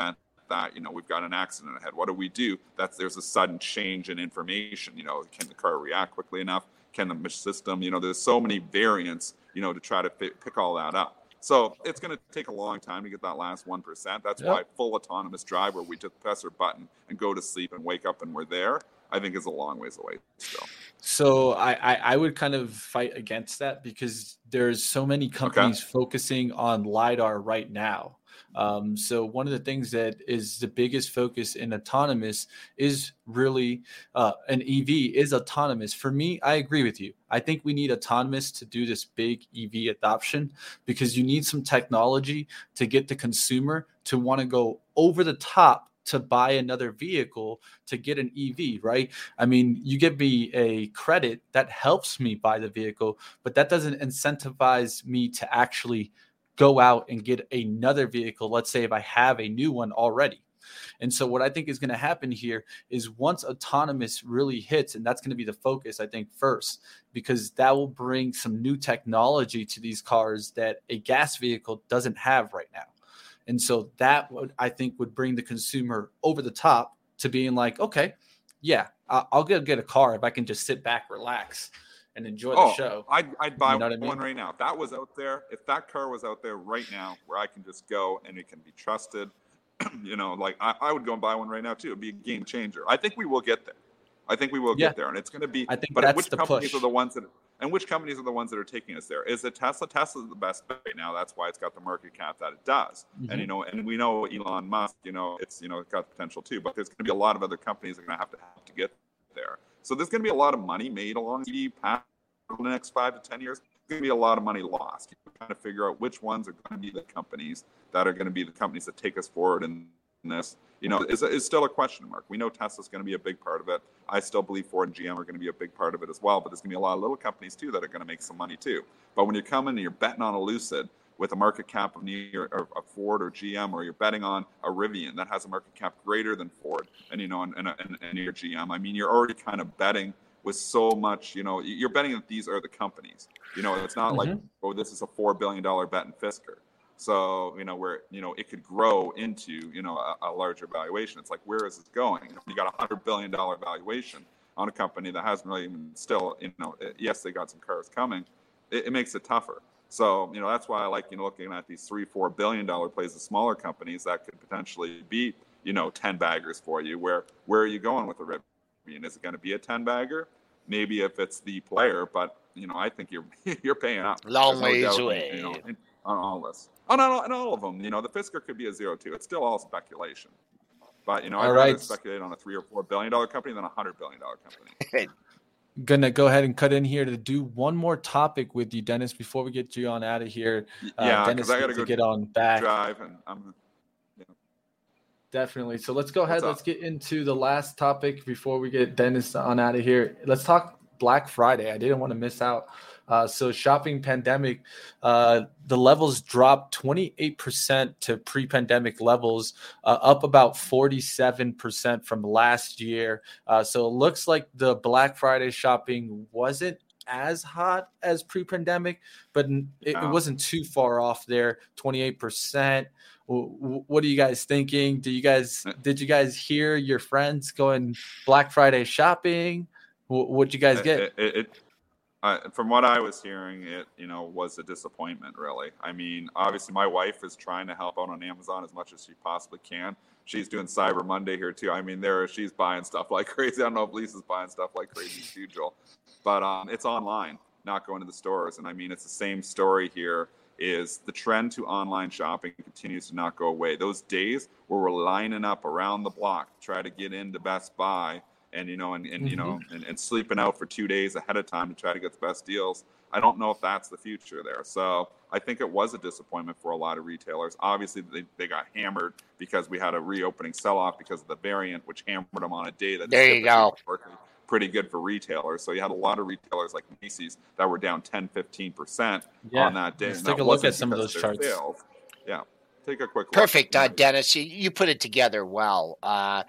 that, you know, we've got an accident ahead. What do we do? That's there's a sudden change in information. You know, can the car react quickly enough? Can the system, you know, there's so many variants, you know, to try to fit, pick all that up. So it's going to take a long time to get that last one percent. That's yep. why full autonomous drive, where we just press our button and go to sleep and wake up and we're there, I think is a long ways away still. So I, I, I would kind of fight against that, because there's so many companies okay. focusing on LiDAR right now. Um, so one of the things that is the biggest focus in autonomous is really uh, an E V is autonomous. For me, I agree with you. I think we need autonomous to do this big E V adoption, because you need some technology to get the consumer to want to go over the top to buy another vehicle to get an E V, right? I mean, you give me a credit that helps me buy the vehicle, but that doesn't incentivize me to actually go out and get another vehicle. Let's say if I have a new one already. And so what I think is going to happen here is once autonomous really hits, and that's going to be the focus, I think, first, because that will bring some new technology to these cars that a gas vehicle doesn't have right now. And so that would, I think, would bring the consumer over the top to being like, okay, yeah, I'll get, get a car if I can just sit back, relax, and enjoy the oh, show. I'd, I'd buy you know one I mean? right now. If that was out there, if that car was out there right now where I can just go and it can be trusted, you know, like I, I would go and buy one right now too. It'd be a game changer. I think we will get there. I think we will yeah. get there. And it's going to be, I think but that's which the companies push. are the ones that, and which companies are the ones that are taking us there? Is it Tesla? Tesla's the best bet right now. That's why it's got the market cap that it does. Mm-hmm. And, you know, and we know Elon Musk, you know, it's, you know, it's got potential too, but there's going to be a lot of other companies that are going to have to have to get there. So there's going to be a lot of money made along the E V path in the next five to ten years. There's going to be a lot of money lost. You're trying to figure out which ones are going to be the companies that are going to be the companies that take us forward in this. You know, is is still a question mark. We know Tesla's going to be a big part of it. I still believe Ford and G M are going to be a big part of it as well. But there's going to be a lot of little companies too that are going to make some money too. But when you're coming and you're betting on a Lucid with a market cap of near or a Ford or G M, or you're betting on a Rivian that has a market cap greater than Ford, and you know, and and, and, and your G M, I mean, you're already kind of betting with so much. You know, you're betting that these are the companies. You know, it's not mm-hmm. like, oh, this is a four billion dollar bet in Fisker. So, you know, where, you know, it could grow into, you know, a, a larger valuation. It's like, where is this going? You got a hundred billion dollar valuation on a company that hasn't really even still, you know, yes, they got some cars coming. It, it makes it tougher. So, you know, that's why I like, you know, looking at these three, four billion dollar plays of smaller companies that could potentially be, you know, ten baggers for you. Where, where are you going with the Rivian? Is it going to be a ten bagger? Maybe if it's the player, but, you know, I think you're, you're paying up. Long ways away. You know, on all this. Oh, no, no, all of them. You know, the Fisker could be a zero two. It's still all speculation. But, you know, I'd rather right. speculate on a three or four billion dollar company than a hundred billion dollar company. Gonna go ahead and cut in here to do one more topic with you, Dennis, before we get you on out of here. Uh, yeah, Dennis, I gotta to go get on back. Drive and I'm. Yeah. Definitely. So let's go ahead. Let's get into the last topic before we get Dennis on out of here. Let's talk Black Friday. I didn't want to miss out. Uh, so shopping pandemic, uh, the levels dropped twenty-eight percent to pre-pandemic levels, uh, up about forty-seven percent from last year. Uh, so it looks like the Black Friday shopping wasn't as hot as pre-pandemic, but it, it wasn't too far off there, twenty-eight percent. What are you guys thinking? Do you guys, did you guys hear your friends going Black Friday shopping? What'd you guys get? It, it, it, uh, from what I was hearing, it, you know, was a disappointment, really. I mean, obviously my wife is trying to help out on Amazon as much as she possibly can. She's doing Cyber Monday here too. I mean, there she's buying stuff like crazy. I don't know if Lisa's buying stuff like crazy too, Joel. But um, it's online, not going to the stores. And I mean, it's the same story here. Is the trend to online shopping continues to not go away. Those days where we're lining up around the block to try to get into Best Buy and, you know, and, and mm-hmm. you know, and, and sleeping out for two days ahead of time to try to get the best deals. I don't know if that's the future there. So I think it was a disappointment for a lot of retailers. Obviously, they, they got hammered because we had a reopening sell-off because of the variant, which hammered them on a day that there you go. Pretty good for retailers. So you had a lot of retailers like Macy's that were down ten, fifteen percent yeah. on that day. Let's take a look at some of those charts. Sales. Yeah. Take a quick look. Perfect, uh, Dennis. You, you put it together well. Uh,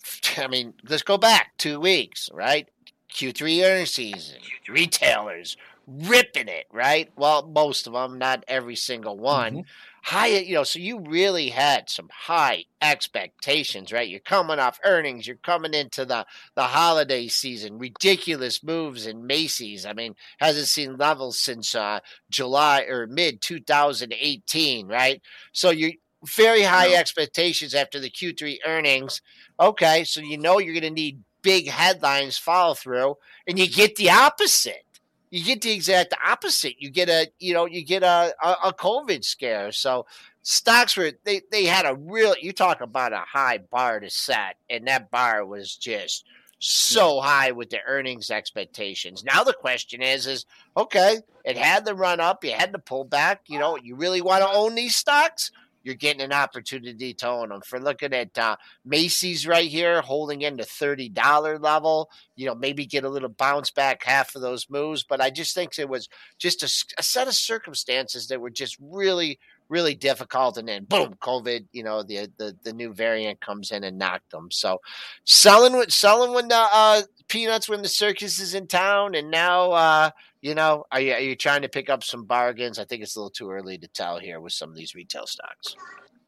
I mean, let's go back two weeks, right? Q three earnings season. Retailers ripping it, right? Well, most of them, not every single one. Mm-hmm. high, you know, so you really had some high expectations, right? You're coming off earnings. You're coming into the, the holiday season, ridiculous moves in Macy's. I mean, hasn't seen levels since uh, July or mid two thousand eighteen, right? So you very high Yeah. expectations after the Q three earnings. Okay, so you know you're going to need big headlines follow through, and you get the opposite. You get the exact opposite. You get a, you know, you get a, a, a COVID scare. So stocks were, they, they had a real, you talk about a high bar to set, and that bar was just so high with the earnings expectations. Now the question is, is, okay, it had to run up. You had to pull back. You know, you really want to own these stocks? You're getting an opportunity to own them. For looking at uh, Macy's right here, holding in the thirty dollars level, you know, maybe get a little bounce back, half of those moves. But I just think it was just a, a set of circumstances that were just really, really difficult. And then boom, COVID, you know, the the, the new variant comes in and knocked them. So selling, selling when the uh, peanuts when the circus is in town. And now, uh, you know, are you, are you trying to pick up some bargains? I think it's a little too early to tell here with some of these retail stocks.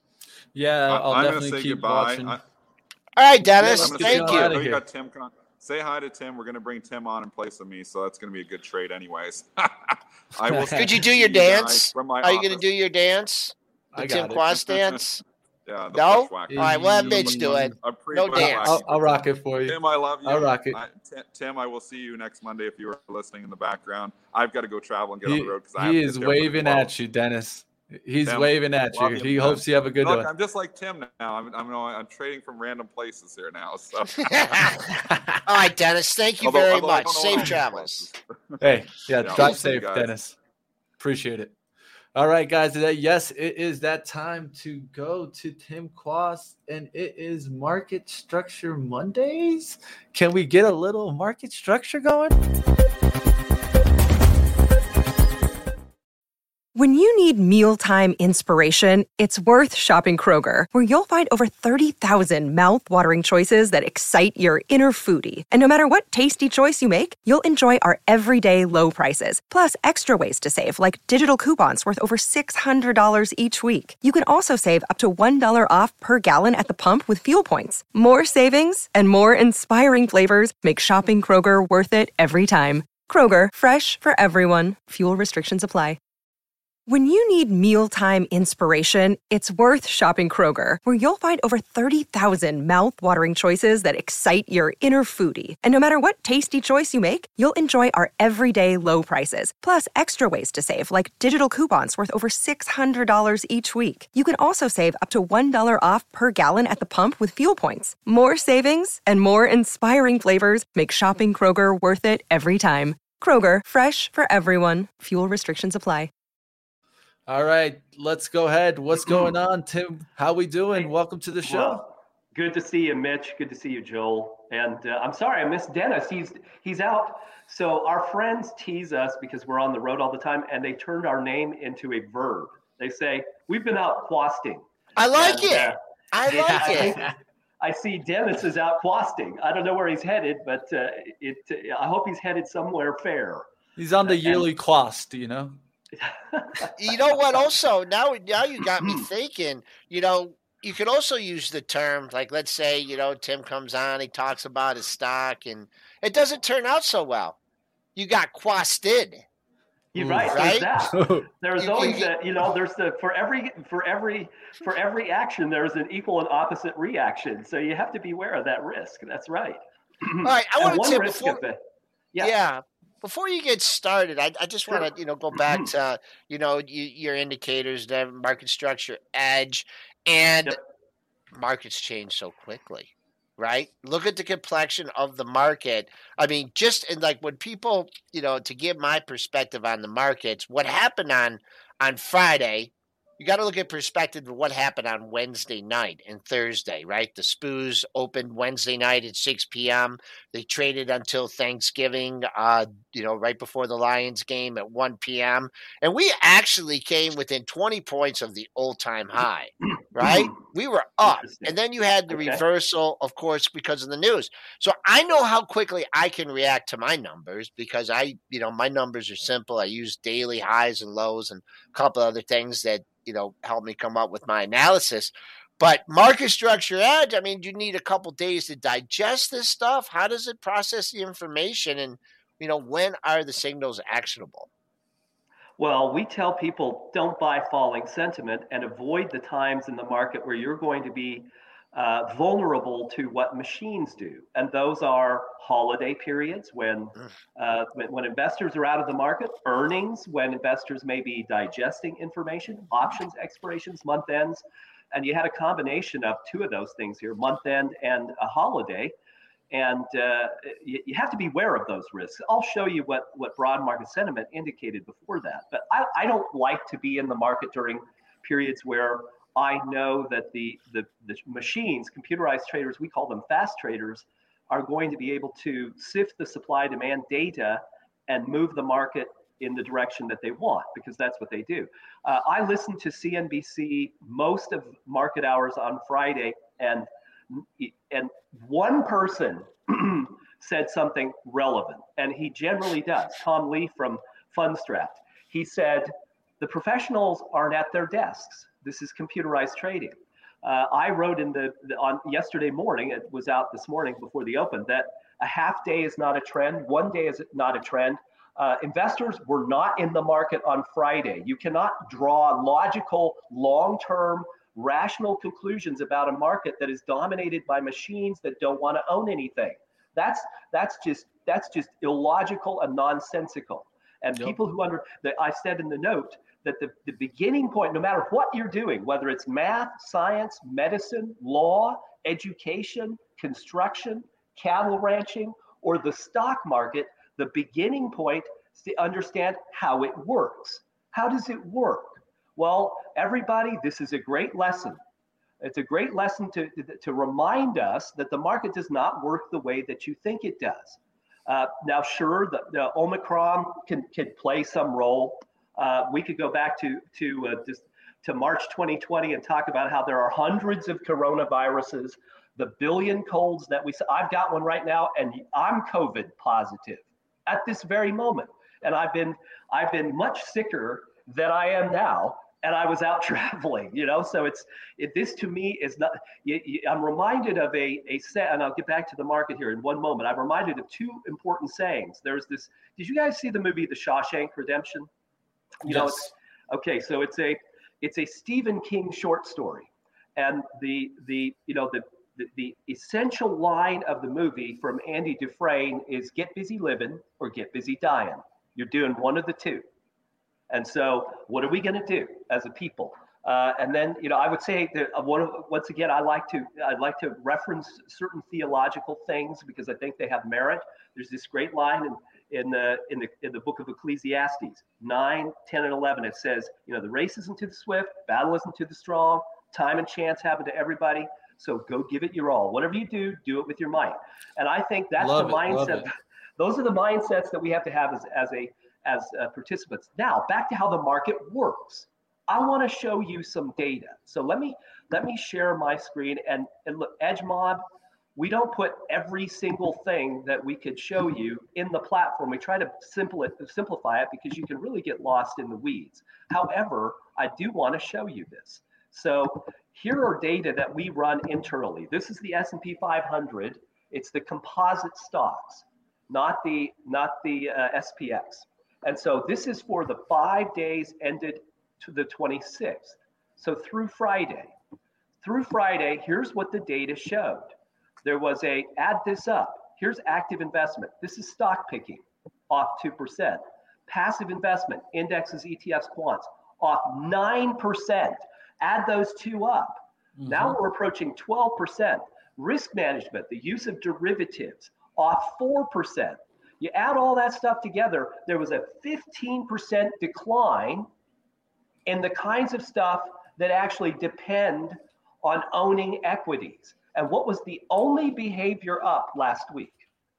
Yeah, I'll I'm definitely gonna say keep goodbye. watching. I, All right, Dennis, Yeah, I'm gonna thank say you. goodbye. Outta We here. got Tim. Con- say hi to Tim. We're gonna bring Tim on in place of me, so that's gonna be a good trade, anyways. I will. Could you do see your guys dance? from my Are you going to office. do your dance? The I Tim got it. Quast dance? Yeah. The No? bushwhacker. All right, we'll have Yeah. Mitch do it. I'm pretty No bushwhacky. dance. I'll, I'll rock it for you. Tim, I love you. I'll rock it. I, Tim, Tim, I will see you next Monday if you are listening in the background. I've got to go travel and get on He, the road because I have he to is get there for waving twelve. at you, Dennis. He's Tim, waving at love you. you, He man. hopes you have a good Look, one. I'm just like Tim now. I'm, I'm, I'm trading from random places here now. So. All right, Dennis, thank you Although- very although I much. don't know Safe all these travels. places. Hey, yeah, Yeah, drive we'll see, safe, guys. Dennis. Appreciate it. All right, guys. Today, yes, it is that time to go to Tim Quast, and it is Market Structure Mondays. Can we get a little market structure going? When you need mealtime inspiration, it's worth shopping Kroger, where you'll find over thirty thousand mouth-watering choices that excite your inner foodie. And no matter what tasty choice you make, you'll enjoy our everyday low prices, plus extra ways to save, like digital coupons worth over six hundred dollars each week. You can also save up to one dollar off per gallon at the pump with fuel points. More savings and more inspiring flavors make shopping Kroger worth it every time. Kroger, fresh for everyone. Fuel restrictions apply. When you need mealtime inspiration, it's worth shopping Kroger, where you'll find over thirty thousand mouth-watering choices that excite your inner foodie. And no matter what tasty choice you make, you'll enjoy our everyday low prices, plus extra ways to save, like digital coupons worth over six hundred dollars each week. You can also save up to one dollar off per gallon at the pump with fuel points. More savings and more inspiring flavors make shopping Kroger worth it every time. Kroger, fresh for everyone. Fuel restrictions apply. All right, let's go ahead. What's going on, Tim? How we doing? Welcome to the show. Well, good to see you, Mitch. Good to see you, Joel. And uh, I'm sorry I missed Dennis. He's he's out. So our friends tease us because we're on the road all the time, and they turned our name into a verb. They say we've been out quasting. I like And, it. uh, I like I it. think I see Dennis is out quasting. I don't know where he's headed, but uh, it. Uh, I hope he's headed somewhere fair. He's on the yearly Quast, you know. You know what? Also, now now you got me thinking. You know, you could also use the term like, let's say, you know, Tim comes on, he talks about his stock, and it doesn't turn out so well. You got quasted. You're right. Right? There's that. There's You- always you- that. You know, there's the for every for every for every action, there's an equal and opposite reaction. So you have to be aware of that risk. That's right. All right, I And want one to risk before, of it. yeah. Yeah. Before you get started, I, I just want Sure. to, you know, go back to, you know, you, your indicators, the market structure, edge, and Yep. markets change so quickly, right? Look at the complexion of the market. I mean, just in like when people, you know, to give my perspective on the markets, what happened on on Friday, you got to look at perspective of what happened on Wednesday night and Thursday, right? The S P Ys opened Wednesday night at six p.m. They traded until Thanksgiving, uh, you know, right before the Lions game at one p.m. And we actually came within twenty points of the all-time high, right? We were up. Interesting. And then you had the Okay. reversal, of course, because of the news. So I know how quickly I can react to my numbers because I, you know, my numbers are simple. I use daily highs and lows and a couple other things that, you know, help me come up with my analysis. But market structure edge, I mean, you need a couple days to digest this stuff. How does it process the information? And, you know, when are the signals actionable? Well, we tell people don't buy falling sentiment and avoid the times in the market where you're going to be uh, vulnerable to what machines do. And those are holiday periods when, uh, when, when investors are out of the market, earnings, when investors may be digesting information, options expirations, month ends. And you had a combination of two of those things here, month end and a holiday. And uh, you, you have to be aware of those risks. I'll show you what, what broad market sentiment indicated before that. But I, I don't like to be in the market during periods where I know that the, the, the machines, computerized traders, we call them fast traders, are going to be able to sift the supply-demand data and move the market in the direction that they want, because that's what they do. Uh, I listened to C N B C most of market hours on Friday, and and one person said something relevant, and he generally does. Tom Lee from Fundstrat. He said, the professionals aren't at their desks. This is computerized trading. Uh, I wrote in the, the on yesterday morning, it was out this morning before the open, that a half day is not a trend, one day is not a trend. Uh, investors were not in the market on Friday. You cannot draw logical, long-term, rational conclusions about a market that is dominated by machines that don't want to own anything. That's that's just that's just illogical and nonsensical. And yep. people who under that I said in the note that the, the beginning point, no matter what you're doing, whether it's math, science, medicine, law, education, construction, cattle ranching, or the stock market, the beginning point is to understand how it works. How does it work? Well, everybody, this is a great lesson. It's a great lesson to, to, to remind us that the market does not work the way that you think it does. Uh, now, sure, the, the Omicron can, can play some role. Uh, we could go back to, to, uh, just, to March twenty twenty and talk about how there are hundreds of coronaviruses, the billion colds that we saw. I've got one right now, and I'm COVID positive at this very moment. And I've been I've been much sicker than I am now, and I was out traveling, you know. So it's it, this to me is not. You, you, I'm reminded of a a set, and I'll get back to the market here in one moment. I'm reminded of two important sayings. There's this. Did you guys see the movie The Shawshank Redemption? You yes. know, it's, okay, so it's a it's a Stephen King short story, and the the you know the The, the essential line of the movie from Andy Dufresne is get busy living or get busy dying. You're doing one of the two. And so what are we going to do as a people? Uh, and then, you know, I would say that one of, once again, I like to, I'd like to reference certain theological things because I think they have merit. There's this great line in, in the, in the, in the book of Ecclesiastes, nine, ten, and eleven. It says, you know, the race isn't to the swift, battle isn't to the strong, time and chance happen to everybody. So go give it your all. Whatever you do, do it with your might. And I think that's love the it, mindset. Those are the mindsets that we have to have as, as a as uh, participants. Now, back to how the market works. I want to show you some data. So let me let me share my screen. And, and look, EdgeMob, we don't put every single thing that we could show you in the platform. We try to simple it, simplify it because you can really get lost in the weeds. However, I do want to show you this. So here are data that we run internally. This is the S and P five hundred. It's the composite stocks, not the not the uh, S P X. And so this is for the five days ended to the twenty-sixth. So through Friday, through Friday, here's what the data showed. There was a, add this up. Here's active investment. This is stock picking, off two percent. Passive investment, indexes, E T Fs, quants, off nine percent. Add those two up. Mm-hmm. Now we're approaching twelve percent. Risk management, the use of derivatives, off four percent. You add all that stuff together, there was a fifteen percent decline in the kinds of stuff that actually depend on owning equities. And what was the only behavior up last week?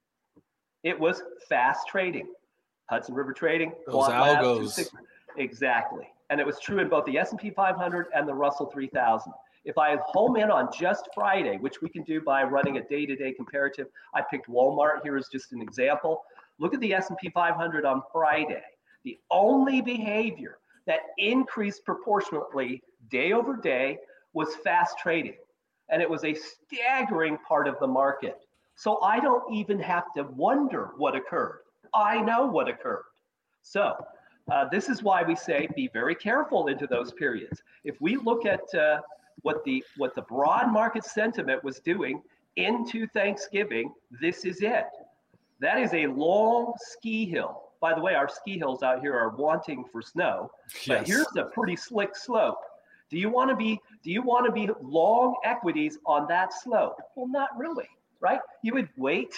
It was fast trading. Hudson River Trading. Those algos. Labs, exactly. And it was true in both the S and P five hundred and the Russell three thousand. If I home in on just Friday, which we can do by running a day-to-day comparative, I picked Walmart here as just an example. Look at the S and P five hundred on Friday. The only behavior that increased proportionately day over day was fast trading. And it was a staggering part of the market. So I don't even have to wonder what occurred. I know what occurred. So uh, this is why we say be very careful into those periods. If we look at uh, what the what the broad market sentiment was doing into Thanksgiving, this is it. That is a long ski hill. By the way, our ski hills out here are wanting for snow. But Yes. here's a pretty slick slope. Do you want to be do you want to be long equities on that slope? Well, not really, right? You would wait.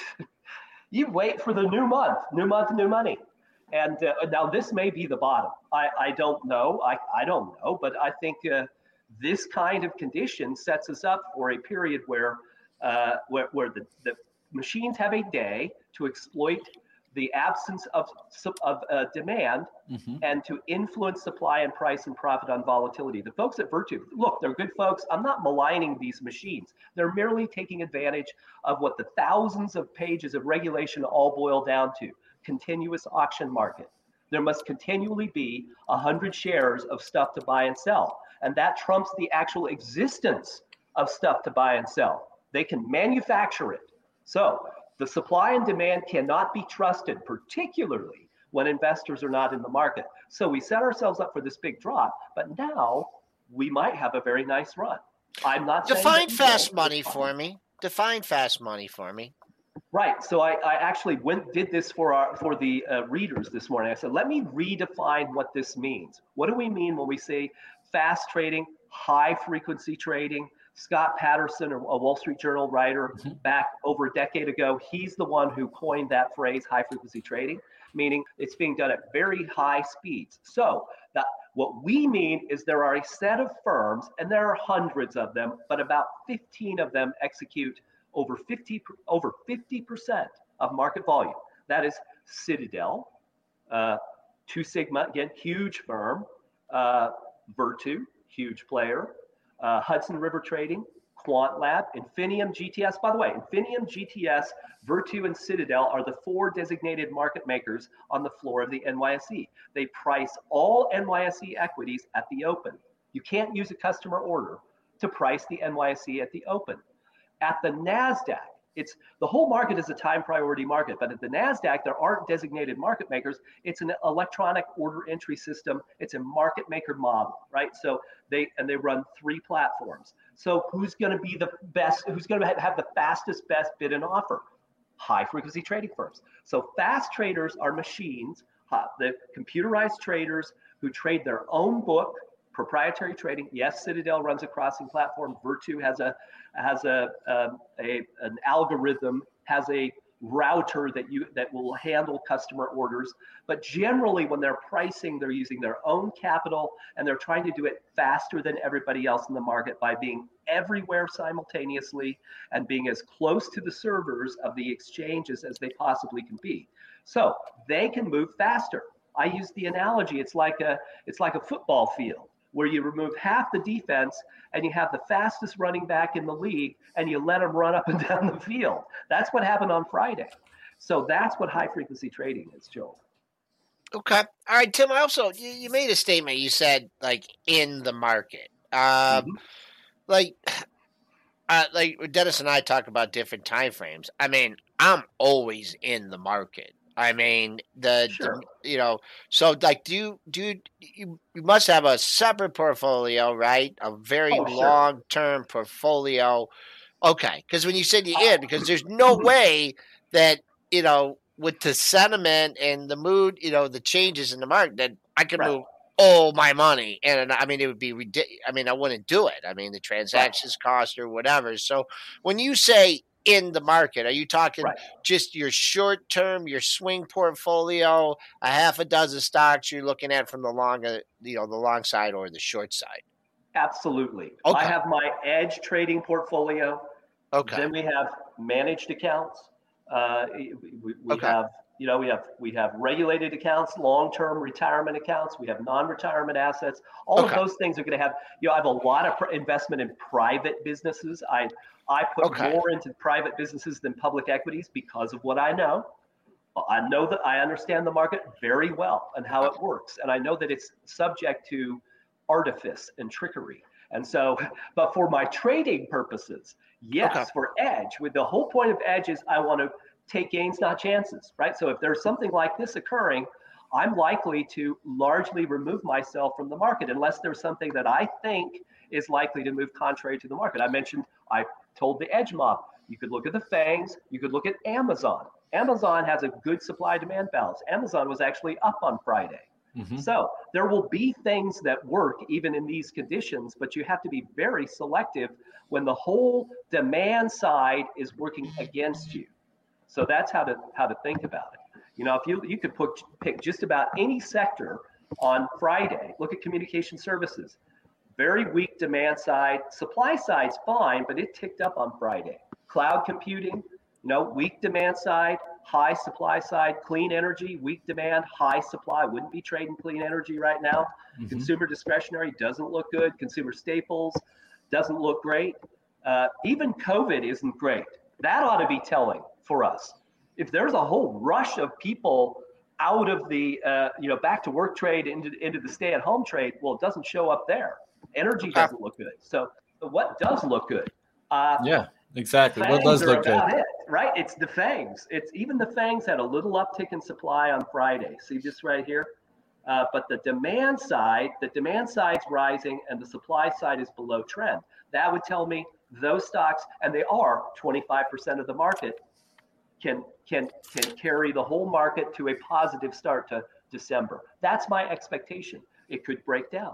You wait for the new month, new month, new money. And uh, now this may be the bottom. I, I don't know. I, I don't know. But I think uh, this kind of condition sets us up for a period where uh, where, where the, the machines have a day to exploit the absence of, of uh, demand Mm-hmm. and to influence supply and price and profit on volatility. The folks at Virtu, look, they're good folks. I'm not maligning these machines. They're merely taking advantage of what the thousands of pages of regulation all boil down to: continuous auction market. There must continually be one hundred shares of stuff to buy and sell. And that trumps the actual existence of stuff to buy and sell. They can manufacture it. So the supply and demand cannot be trusted, particularly when investors are not in the market. So we set ourselves up for this big drop, but now we might have a very nice run. I'm not saying Define that we fast will. money for me. Define fast money for me. Right. So I, I actually went did this for our for the uh, readers this morning. I said, let me redefine what this means. What do we mean when we say fast trading, high frequency trading? Scott Patterson, a Wall Street Journal writer, Mm-hmm. back over a decade ago, he's the one who coined that phrase, high frequency trading, meaning it's being done at very high speeds. So that what we mean is there are a set of firms, and there are hundreds of them, but about fifteen of them execute over fifty over fifty percent of market volume. That is Citadel, uh, Two Sigma, again, huge firm, uh, Virtu, huge player, uh, Hudson River Trading, QuantLab, Infinium, G T S. By the way, Infinium, G T S, Virtu, and Citadel are the four designated market makers on the floor of the N Y S E. They price all N Y S E equities at the open. You can't use a customer order to price the N Y S E at the open. At the NASDAQ, it's the whole market is a time priority market, but at the NASDAQ, there aren't designated market makers. It's an electronic order entry system. It's a market maker model, right? So they, and they run three platforms. So who's going to be the best, who's going to have the fastest, best bid and offer? High frequency trading firms. So fast traders are machines, uh, the computerized traders who trade their own book, proprietary trading. Yes, Citadel runs a crossing platform. Virtu has a has a, um, a an algorithm, has a router that you that will handle customer orders. But generally, when they're pricing, they're using their own capital, and they're trying to do it faster than everybody else in the market by being everywhere simultaneously and being as close to the servers of the exchanges as they possibly can be. So they can move faster. I use the analogy, it's like a it's like a football field where you remove half the defense and you have the fastest running back in the league and you let them run up and down the field. That's what happened on Friday. So that's what high frequency trading is, Joel. Okay. All right, Tim, I also, you, you made a statement. You said, like, in the market. Um, Mm-hmm. Like, uh, like Dennis and I talk about different time frames. I mean, I'm always in the market. I mean, the, Sure. the you know, so like, do you do you, you you must have a separate portfolio, right? A very Oh, sure. long term portfolio. Okay, because when you said you in, because there's no way that you know with the sentiment and the mood, you know, the changes in the market, that I could Right. move all my money, and I mean, it would be ridiculous. I mean, I wouldn't do it. I mean, the transactions cost or whatever. So when you say in the market, are you talking Right. just your short term, your swing portfolio, a half a dozen stocks you're looking at from the long, uh, you know, the long side or the short side? Absolutely. Okay. I have my edge trading portfolio. Okay. Then we have managed accounts. Uh, we we Okay. have, you know, we have we have regulated accounts, long-term retirement accounts. We have non-retirement assets. All Okay. of those things are going to have. You know, I have a lot of pr- investment in private businesses. I I put Okay. more into private businesses than public equities because of what I know. I know that I understand the market very well and how it works. And I know that it's subject to artifice and trickery. And so, but for my trading purposes, yes, okay. For edge, with the whole point of edge is I want to take gains, not chances, right? So if there's something like this occurring, I'm likely to largely remove myself from the market unless there's something that I think is likely to move contrary to the market. I mentioned, I told the edge mob, you could look at the FANGs, you could look at Amazon. Amazon has a good supply demand balance. Amazon was actually up on Friday. Mm-hmm. So there will be things that work even in these conditions, but you have to be very selective when the whole demand side is working against you. So that's how to how to think about it. You know, if you you could put, pick just about any sector on Friday, look at communication services, very weak demand side, supply side's fine, but it ticked up on Friday. Cloud computing, you know, weak demand side, high supply side. Clean energy, weak demand, high supply. Wouldn't be trading clean energy right now. Mm-hmm. Consumer discretionary doesn't look good. Consumer staples doesn't look great. Uh, even COVID isn't great. That ought to be telling for us. If there's a whole rush of people out of the, uh, you know, back to work trade into, into the stay at home trade, well, it doesn't show up there. Energy doesn't look good. So what does look good? Uh, yeah. Exactly. What does look good? It, right? It's the FANGs. It's even the FANGs had a little uptick in supply on Friday. See this right here? Uh, but the demand side, the demand side's rising and the supply side is below trend. That would tell me those stocks, and they are twenty-five percent of the market, can can can carry the whole market to a positive start to December. That's my expectation. It could break down.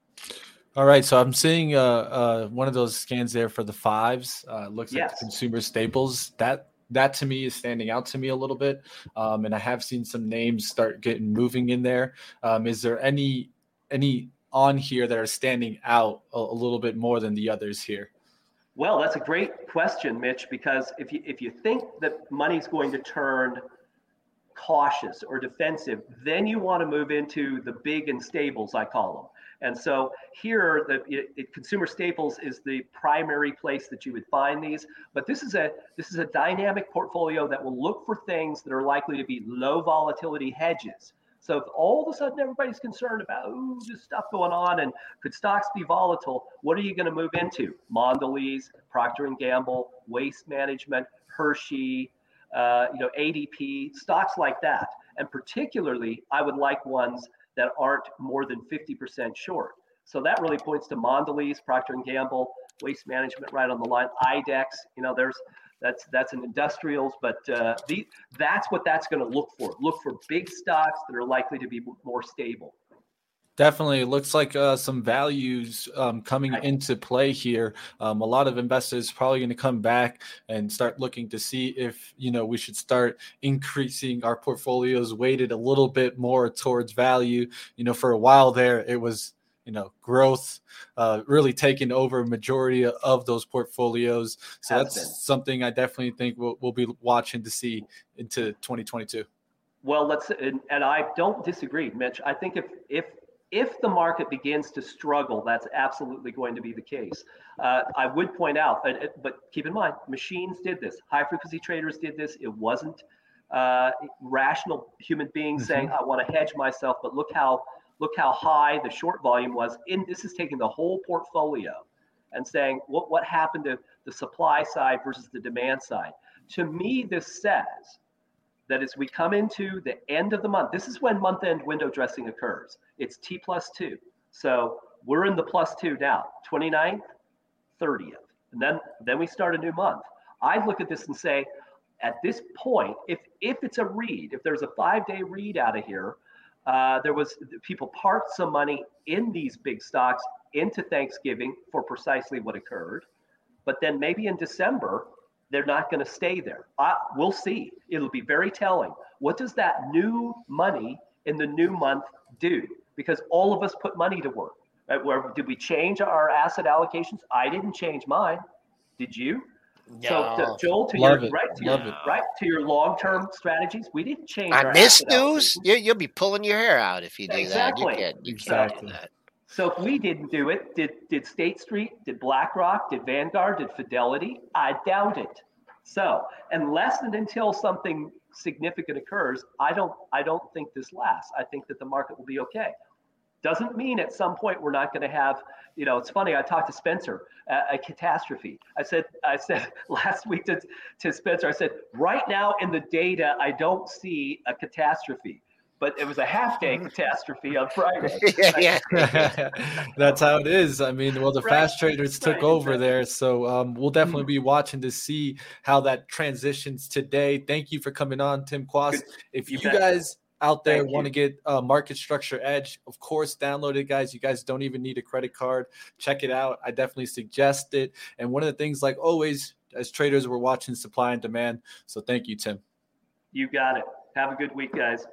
All right, so I'm seeing uh, uh, one of those scans there for the fives. Uh, looks yes. like consumer staples. That that to me is standing out to me a little bit, um, and I have seen some names start getting moving in there. Um, is there any any on here that are standing out a, a little bit more than the others here? Well, that's a great question, Mitch, because if you if you think that money's going to turn cautious or defensive, then you want to move into the big and stables, I call them. And so here, the it, it, consumer staples is the primary place that you would find these. But this is a this is a dynamic portfolio that will look for things that are likely to be low volatility hedges. So if all of a sudden everybody's concerned about, ooh, this stuff going on and could stocks be volatile, what are you going to move into? Mondelez, Procter and Gamble, Waste Management, Hershey, uh, you know, A D P, stocks like that. And particularly, I would like ones that aren't more than fifty percent short. So that really points to Mondelez, Procter and Gamble, Waste Management right on the line, I DEX, you know, there's that's that's an industrials, but uh, the, that's what that's going to look for. Look for big stocks that are likely to be more stable. Definitely. It looks like uh, some values um, coming right. into play here. Um, a lot of investors probably going to come back and start looking to see if, you know, we should start increasing our portfolios weighted a little bit more towards value. You know, for a while there, it was, you know, growth uh, really taking over a majority of those portfolios. So Has that's been. something I definitely think we'll, we'll be watching to see into twenty twenty-two. Well, let's, and, and I don't disagree, Mitch. I think if, if, If the market begins to struggle, that's absolutely going to be the case. Uh, I would point out, but, but keep in mind, machines did this. High-frequency traders did this. It wasn't uh, rational human beings mm-hmm. saying, I want to hedge myself, but look how look how high the short volume was. In This is taking the whole portfolio and saying, what, what happened to the supply side versus the demand side? To me, this says that as we come into the end of the month, this is when month-end window dressing occurs. It's T plus two. So we're in the plus two now, twenty-ninth, thirtieth. And then, then we start a new month. I look at this and say, at this point, if if it's a read, if there's a five-day read out of here, uh, there was people parked some money in these big stocks into Thanksgiving for precisely what occurred. But then maybe in December, they're not going to stay there. Uh, we'll see. It'll be very telling. What does that new money in the new month do? Because all of us put money to work. Right? Where did we change our asset allocations? I didn't change mine. Did you? No. So, to, Joel, to Love your it. right, to Love your, it. right to your long-term strategies, we didn't change. On our this asset news, allocations. you, you'll be pulling your hair out if you do Exactly. that. You can't, you Exactly. can't do that. So if we didn't do it, did did State Street, did BlackRock, did Vanguard, did Fidelity? I doubt it. So unless and until something significant occurs, I don't I don't think this lasts. I think that the market will be okay. Doesn't mean at some point we're not going to have, you know, it's funny. I talked to Spencer, uh, a catastrophe. I said, I said last week to, to Spencer, I said, right now in the data, I don't see a catastrophe, but it was a half day catastrophe on Friday. yeah, yeah. That's how it is. I mean, well, the Right. fast traders took Right, over exactly. there. So um, we'll definitely be watching to see how that transitions today. Thank you for coming on, Tim Quast. Good. If You you, bet. guys out there Thank want to you. get uh, Market Structure Edge, of course, download it, guys. You guys don't even need a credit card. Check it out. I definitely suggest it. And one of the things, like always, as traders, we're watching supply and demand. So thank you, Tim. You got it. Have a good week, guys.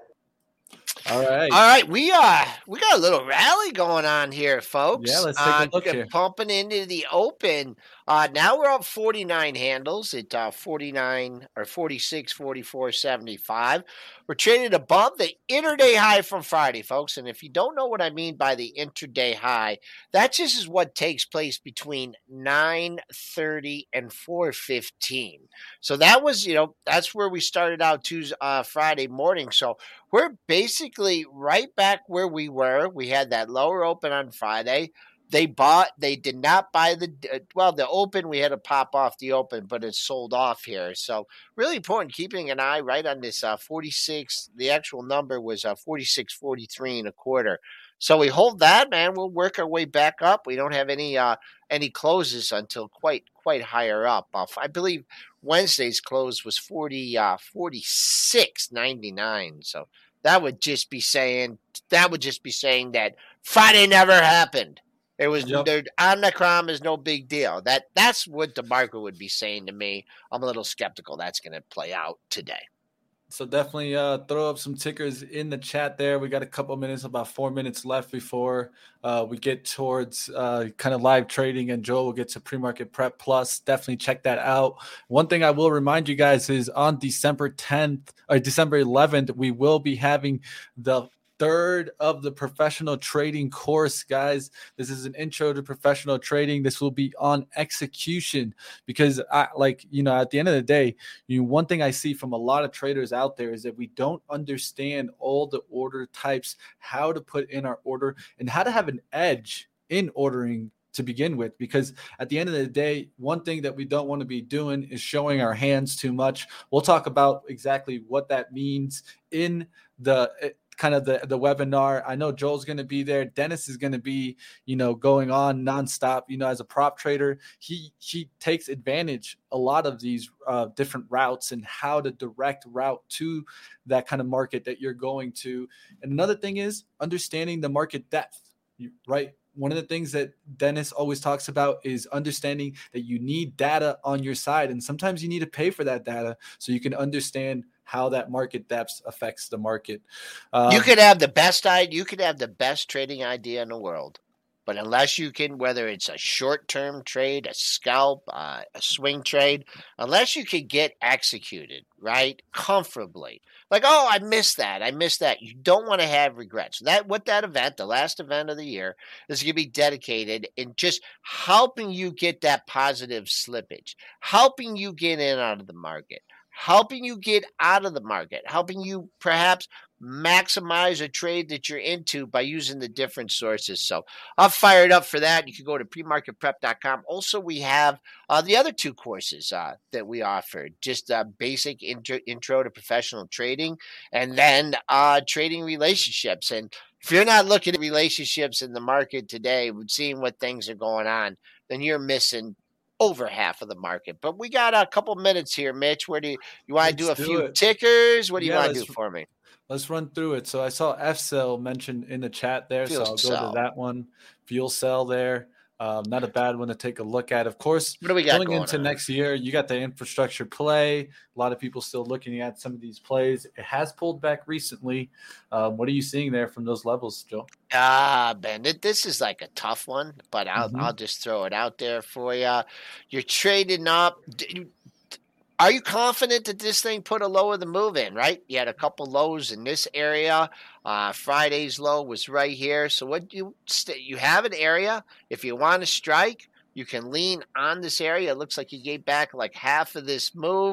All right. All right, we uh we got a little rally going on here, folks. Yeah, let's take a uh, look g- here. Pumping into the open. Uh, now we're up forty-nine handles at uh, forty-nine or forty-six, forty-four, seventy-five. We're traded above the intraday high from Friday, folks. And if you don't know what I mean by the intraday high, that just is what takes place between nine thirty and four fifteen. So that was, you know, that's where we started out Tuesday, uh, Friday morning. So we're basically right back where we were. We had that lower open on Friday. They bought, they did not buy the, uh, well, the open, we had to pop off the open, but it's sold off here. So really important, keeping an eye right on this uh, forty-six. The actual number was uh, forty-six forty-three and a quarter. So we hold that, man. We'll work our way back up. We don't have any uh, any closes until quite quite higher up. Uh, I believe Wednesday's close was forty uh, forty-six ninety-nine. So that would just be saying that would just be saying that Friday never happened. It was Yep. there, Omicron is no big deal. That that's what the market would be saying to me. I'm a little skeptical that's going to play out today. So definitely uh, throw up some tickers in the chat there. We got a couple minutes, about four minutes left before uh, we get towards uh, kind of live trading, and Joel will get to Pre-Market Prep Plus. Definitely check that out. One thing I will remind you guys is on December tenth or December eleventh, we will be having the third of the professional trading course, guys. This is an intro to professional trading. This will be on execution because I like, you know, at the end of the day, you know, one thing I see from a lot of traders out there is that we don't understand all the order types, how to put in our order, and how to have an edge in ordering to begin with, because at the end of the day, one thing that we don't want to be doing is showing our hands too much. We'll talk about exactly what that means in the kind of the, the webinar. I know Joel's going to be there. Dennis is going to be, you know, going on nonstop. You know, as a prop trader, he he takes advantage a lot of these uh, different routes and how to direct route to that kind of market that you're going to. And another thing is understanding the market depth, right? One of the things that Dennis always talks about is understanding that you need data on your side. And sometimes you need to pay for that data so you can understand how that market depth affects the market. Uh, You could have the best idea, you could have the best trading idea in the world, but unless you can, whether it's a short-term trade, a scalp, uh, a swing trade, unless you can get executed, right, comfortably, like, oh, I missed that, I missed that, you don't want to have regrets. That what that event, the last event of the year, is going to be dedicated in just helping you get that positive slippage, helping you get in out of the market, helping you get out of the market, helping you perhaps maximize a trade that you're into by using the different sources. So I'm fired up for that. You can go to pre market prep dot com. Also, we have uh, the other two courses uh, that we offered, just uh, basic intro, intro to professional trading, and then uh, trading relationships. And if you're not looking at relationships in the market today, seeing what things are going on, then you're missing over half of the market. But we got a couple minutes here, Mitch. Where do you, you want to do a Let's do few it. tickers? What do you Yeah, want to do let's- for me? Let's run through it. So I saw F cell mentioned in the chat there, Fuel so I'll go cell. to that one. Fuel cell there. Um, not a bad one to take a look at. Of course, What do we got going going into on? next year, you got the infrastructure play. A lot of people still looking at some of these plays. It has pulled back recently. Um, what are you seeing there from those levels, Joe? Ah, Ben, th- this is like a tough one, but I'll Mhm. I'll just throw it out there for you. You're trading up. D- you- Are you confident that this thing put a low of the move in, right? You had a couple lows in this area. Uh, Friday's low was right here. So what you st- you have an area. If you want to strike, you can lean on this area. It looks like you gave back like half of this move.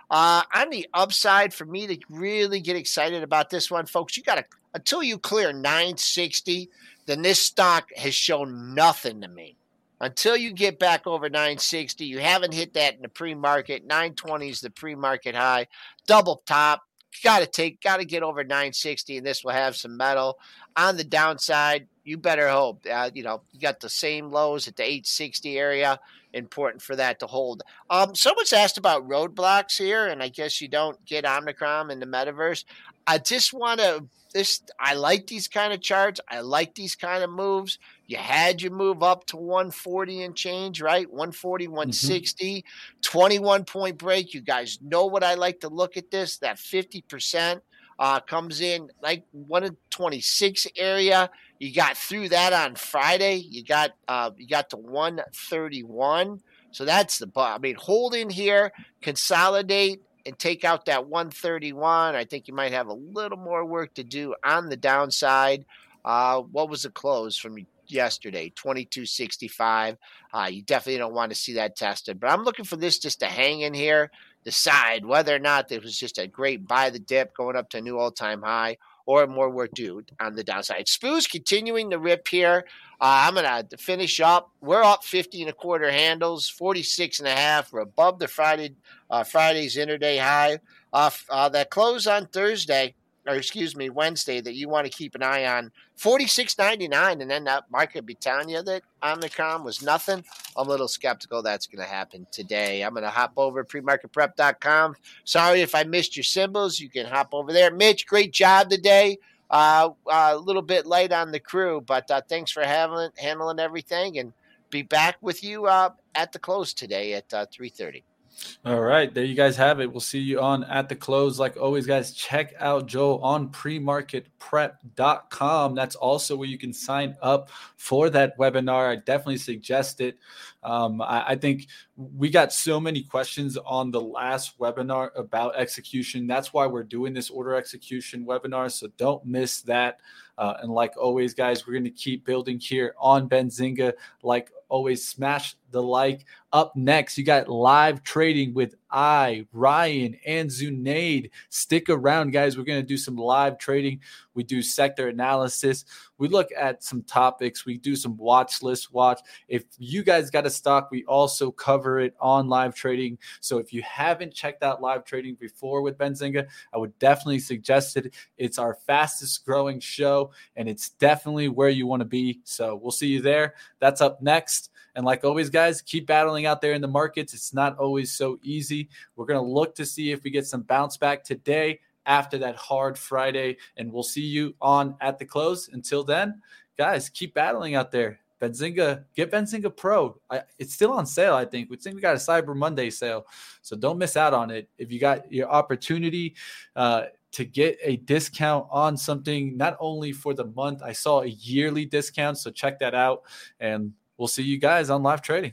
Uh, on the upside, for me to really get excited about this one, folks, you got to, until you clear nine sixty, then this stock has shown nothing to me. Until you get back over nine sixty, you haven't hit that in the pre-market. nine twenty is the pre-market high. Double top. Got to take, got to get over nine sixty, and this will have some metal. On the downside, you better hope. Uh, you know, you got the same lows at the eight sixty area. Important for that to hold. Um, someone's asked about roadblocks here, and I guess you don't get Omicron in the metaverse. I just want to. This I like these kind of charts. I like these kind of moves. You had your move up to one forty and change, right? one forty, one sixty, mm-hmm. twenty-one point break. You guys know what I like to look at this. That fifty percent uh, comes in like one twenty-six area. You got through that on Friday. You got uh, you got to one thirty-one. So that's the I mean, hold in here, consolidate, and take out that one thirty-one. I think you might have a little more work to do on the downside. Uh, what was the close from yesterday? twenty-two sixty-five. Uh, you definitely don't want to see that tested. But I'm looking for this just to hang in here, decide whether or not it was just a great buy the dip going up to a new all-time high, or more work due on the downside. S P Y's continuing to rip here. Uh, I'm going to finish up. We're up fifty and a quarter handles, forty-six and a half. We're above the Friday uh, Friday's intraday high. Uh, uh, that close on Thursday, or excuse me, Wednesday, that you want to keep an eye on, forty-six ninety-nine, and then that market be telling you that Omicron was nothing. I'm a little skeptical that's going to happen today. I'm going to hop over to pre market prep dot com. Sorry if I missed your symbols. You can hop over there. Mitch, great job today. Uh, uh, a little bit light on the crew, but uh, thanks for having, handling everything, and be back with you uh, at the close today at uh, three thirty. All right, there you guys have it. We'll see you on at the close. Like always, guys, check out Joel on pre market prep dot com. That's also where you can sign up for that webinar. I definitely suggest it. Um, I, I think we got so many questions on the last webinar about execution. That's why we're doing this order execution webinar, so don't miss that. Uh, and like always, guys, we're going to keep building here on Benzinga. Like always, smash the like. Up next, you got live trading with I, Ryan, and Zunaid. Stick around, guys. We're going to do some live trading. We do sector analysis. We look at some topics. We do some watch list watch. If you guys got a stock, we also cover it on live trading. So if you haven't checked out live trading before with Benzinga, I would definitely suggest it. It's our fastest growing show, and it's definitely where you want to be. So we'll see you there. That's up next. And like always, guys, keep battling out there in the markets. It's not always so easy. We're going to look to see if we get some bounce back today after that hard Friday. And we'll see you on at the close. Until then, guys, keep battling out there. Benzinga, get Benzinga Pro. I, it's still on sale, I think. We think we got a Cyber Monday sale. So don't miss out on it. If you got your opportunity uh, to get a discount on something, not only for the month, I saw a yearly discount. So check that out. And we'll see you guys on live trading.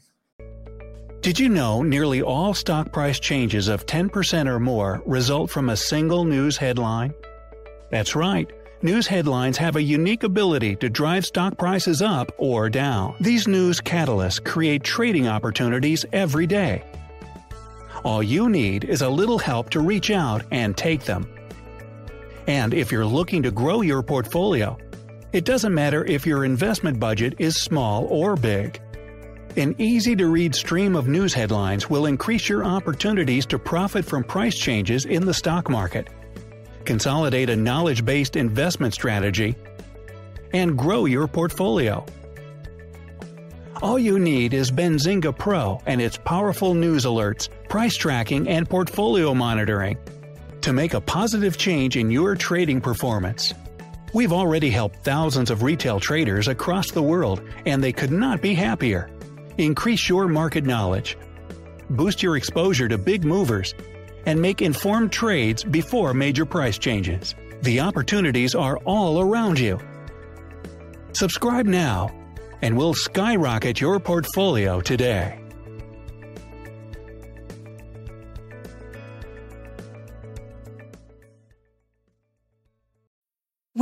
Did you know nearly all stock price changes of ten percent or more result from a single news headline? That's right. News headlines have a unique ability to drive stock prices up or down. These news catalysts create trading opportunities every day. All you need is a little help to reach out and take them. And if you're looking to grow your portfolio, it doesn't matter if your investment budget is small or big. An easy-to-read stream of news headlines will increase your opportunities to profit from price changes in the stock market, consolidate a knowledge-based investment strategy, and grow your portfolio. All you need is Benzinga Pro and its powerful news alerts, price tracking, and portfolio monitoring to make a positive change in your trading performance. We've already helped thousands of retail traders across the world, and they could not be happier. Increase your market knowledge, boost your exposure to big movers, and make informed trades before major price changes. The opportunities are all around you. Subscribe now, and we'll skyrocket your portfolio today.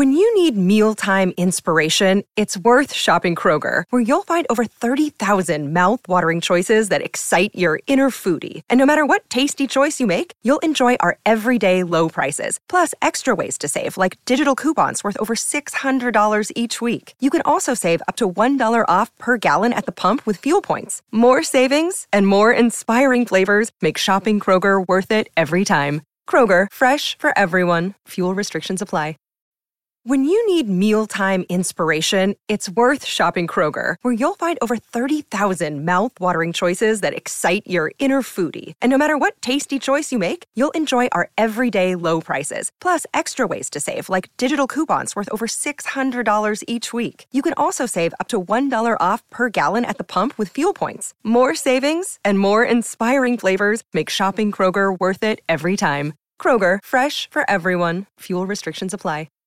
When you need mealtime inspiration, it's worth shopping Kroger, where you'll find over thirty thousand mouth-watering choices that excite your inner foodie. And no matter what tasty choice you make, you'll enjoy our everyday low prices, plus extra ways to save, like digital coupons worth over six hundred dollars each week. You can also save up to one dollar off per gallon at the pump with fuel points. More savings and more inspiring flavors make shopping Kroger worth it every time. Kroger, fresh for everyone. Fuel restrictions apply. When you need mealtime inspiration, it's worth shopping Kroger, where you'll find over thirty thousand mouth-watering choices that excite your inner foodie. And no matter what tasty choice you make, you'll enjoy our everyday low prices, plus extra ways to save, like digital coupons worth over six hundred dollars each week. You can also save up to one dollar off per gallon at the pump with fuel points. More savings and more inspiring flavors make shopping Kroger worth it every time. Kroger, fresh for everyone. Fuel restrictions apply.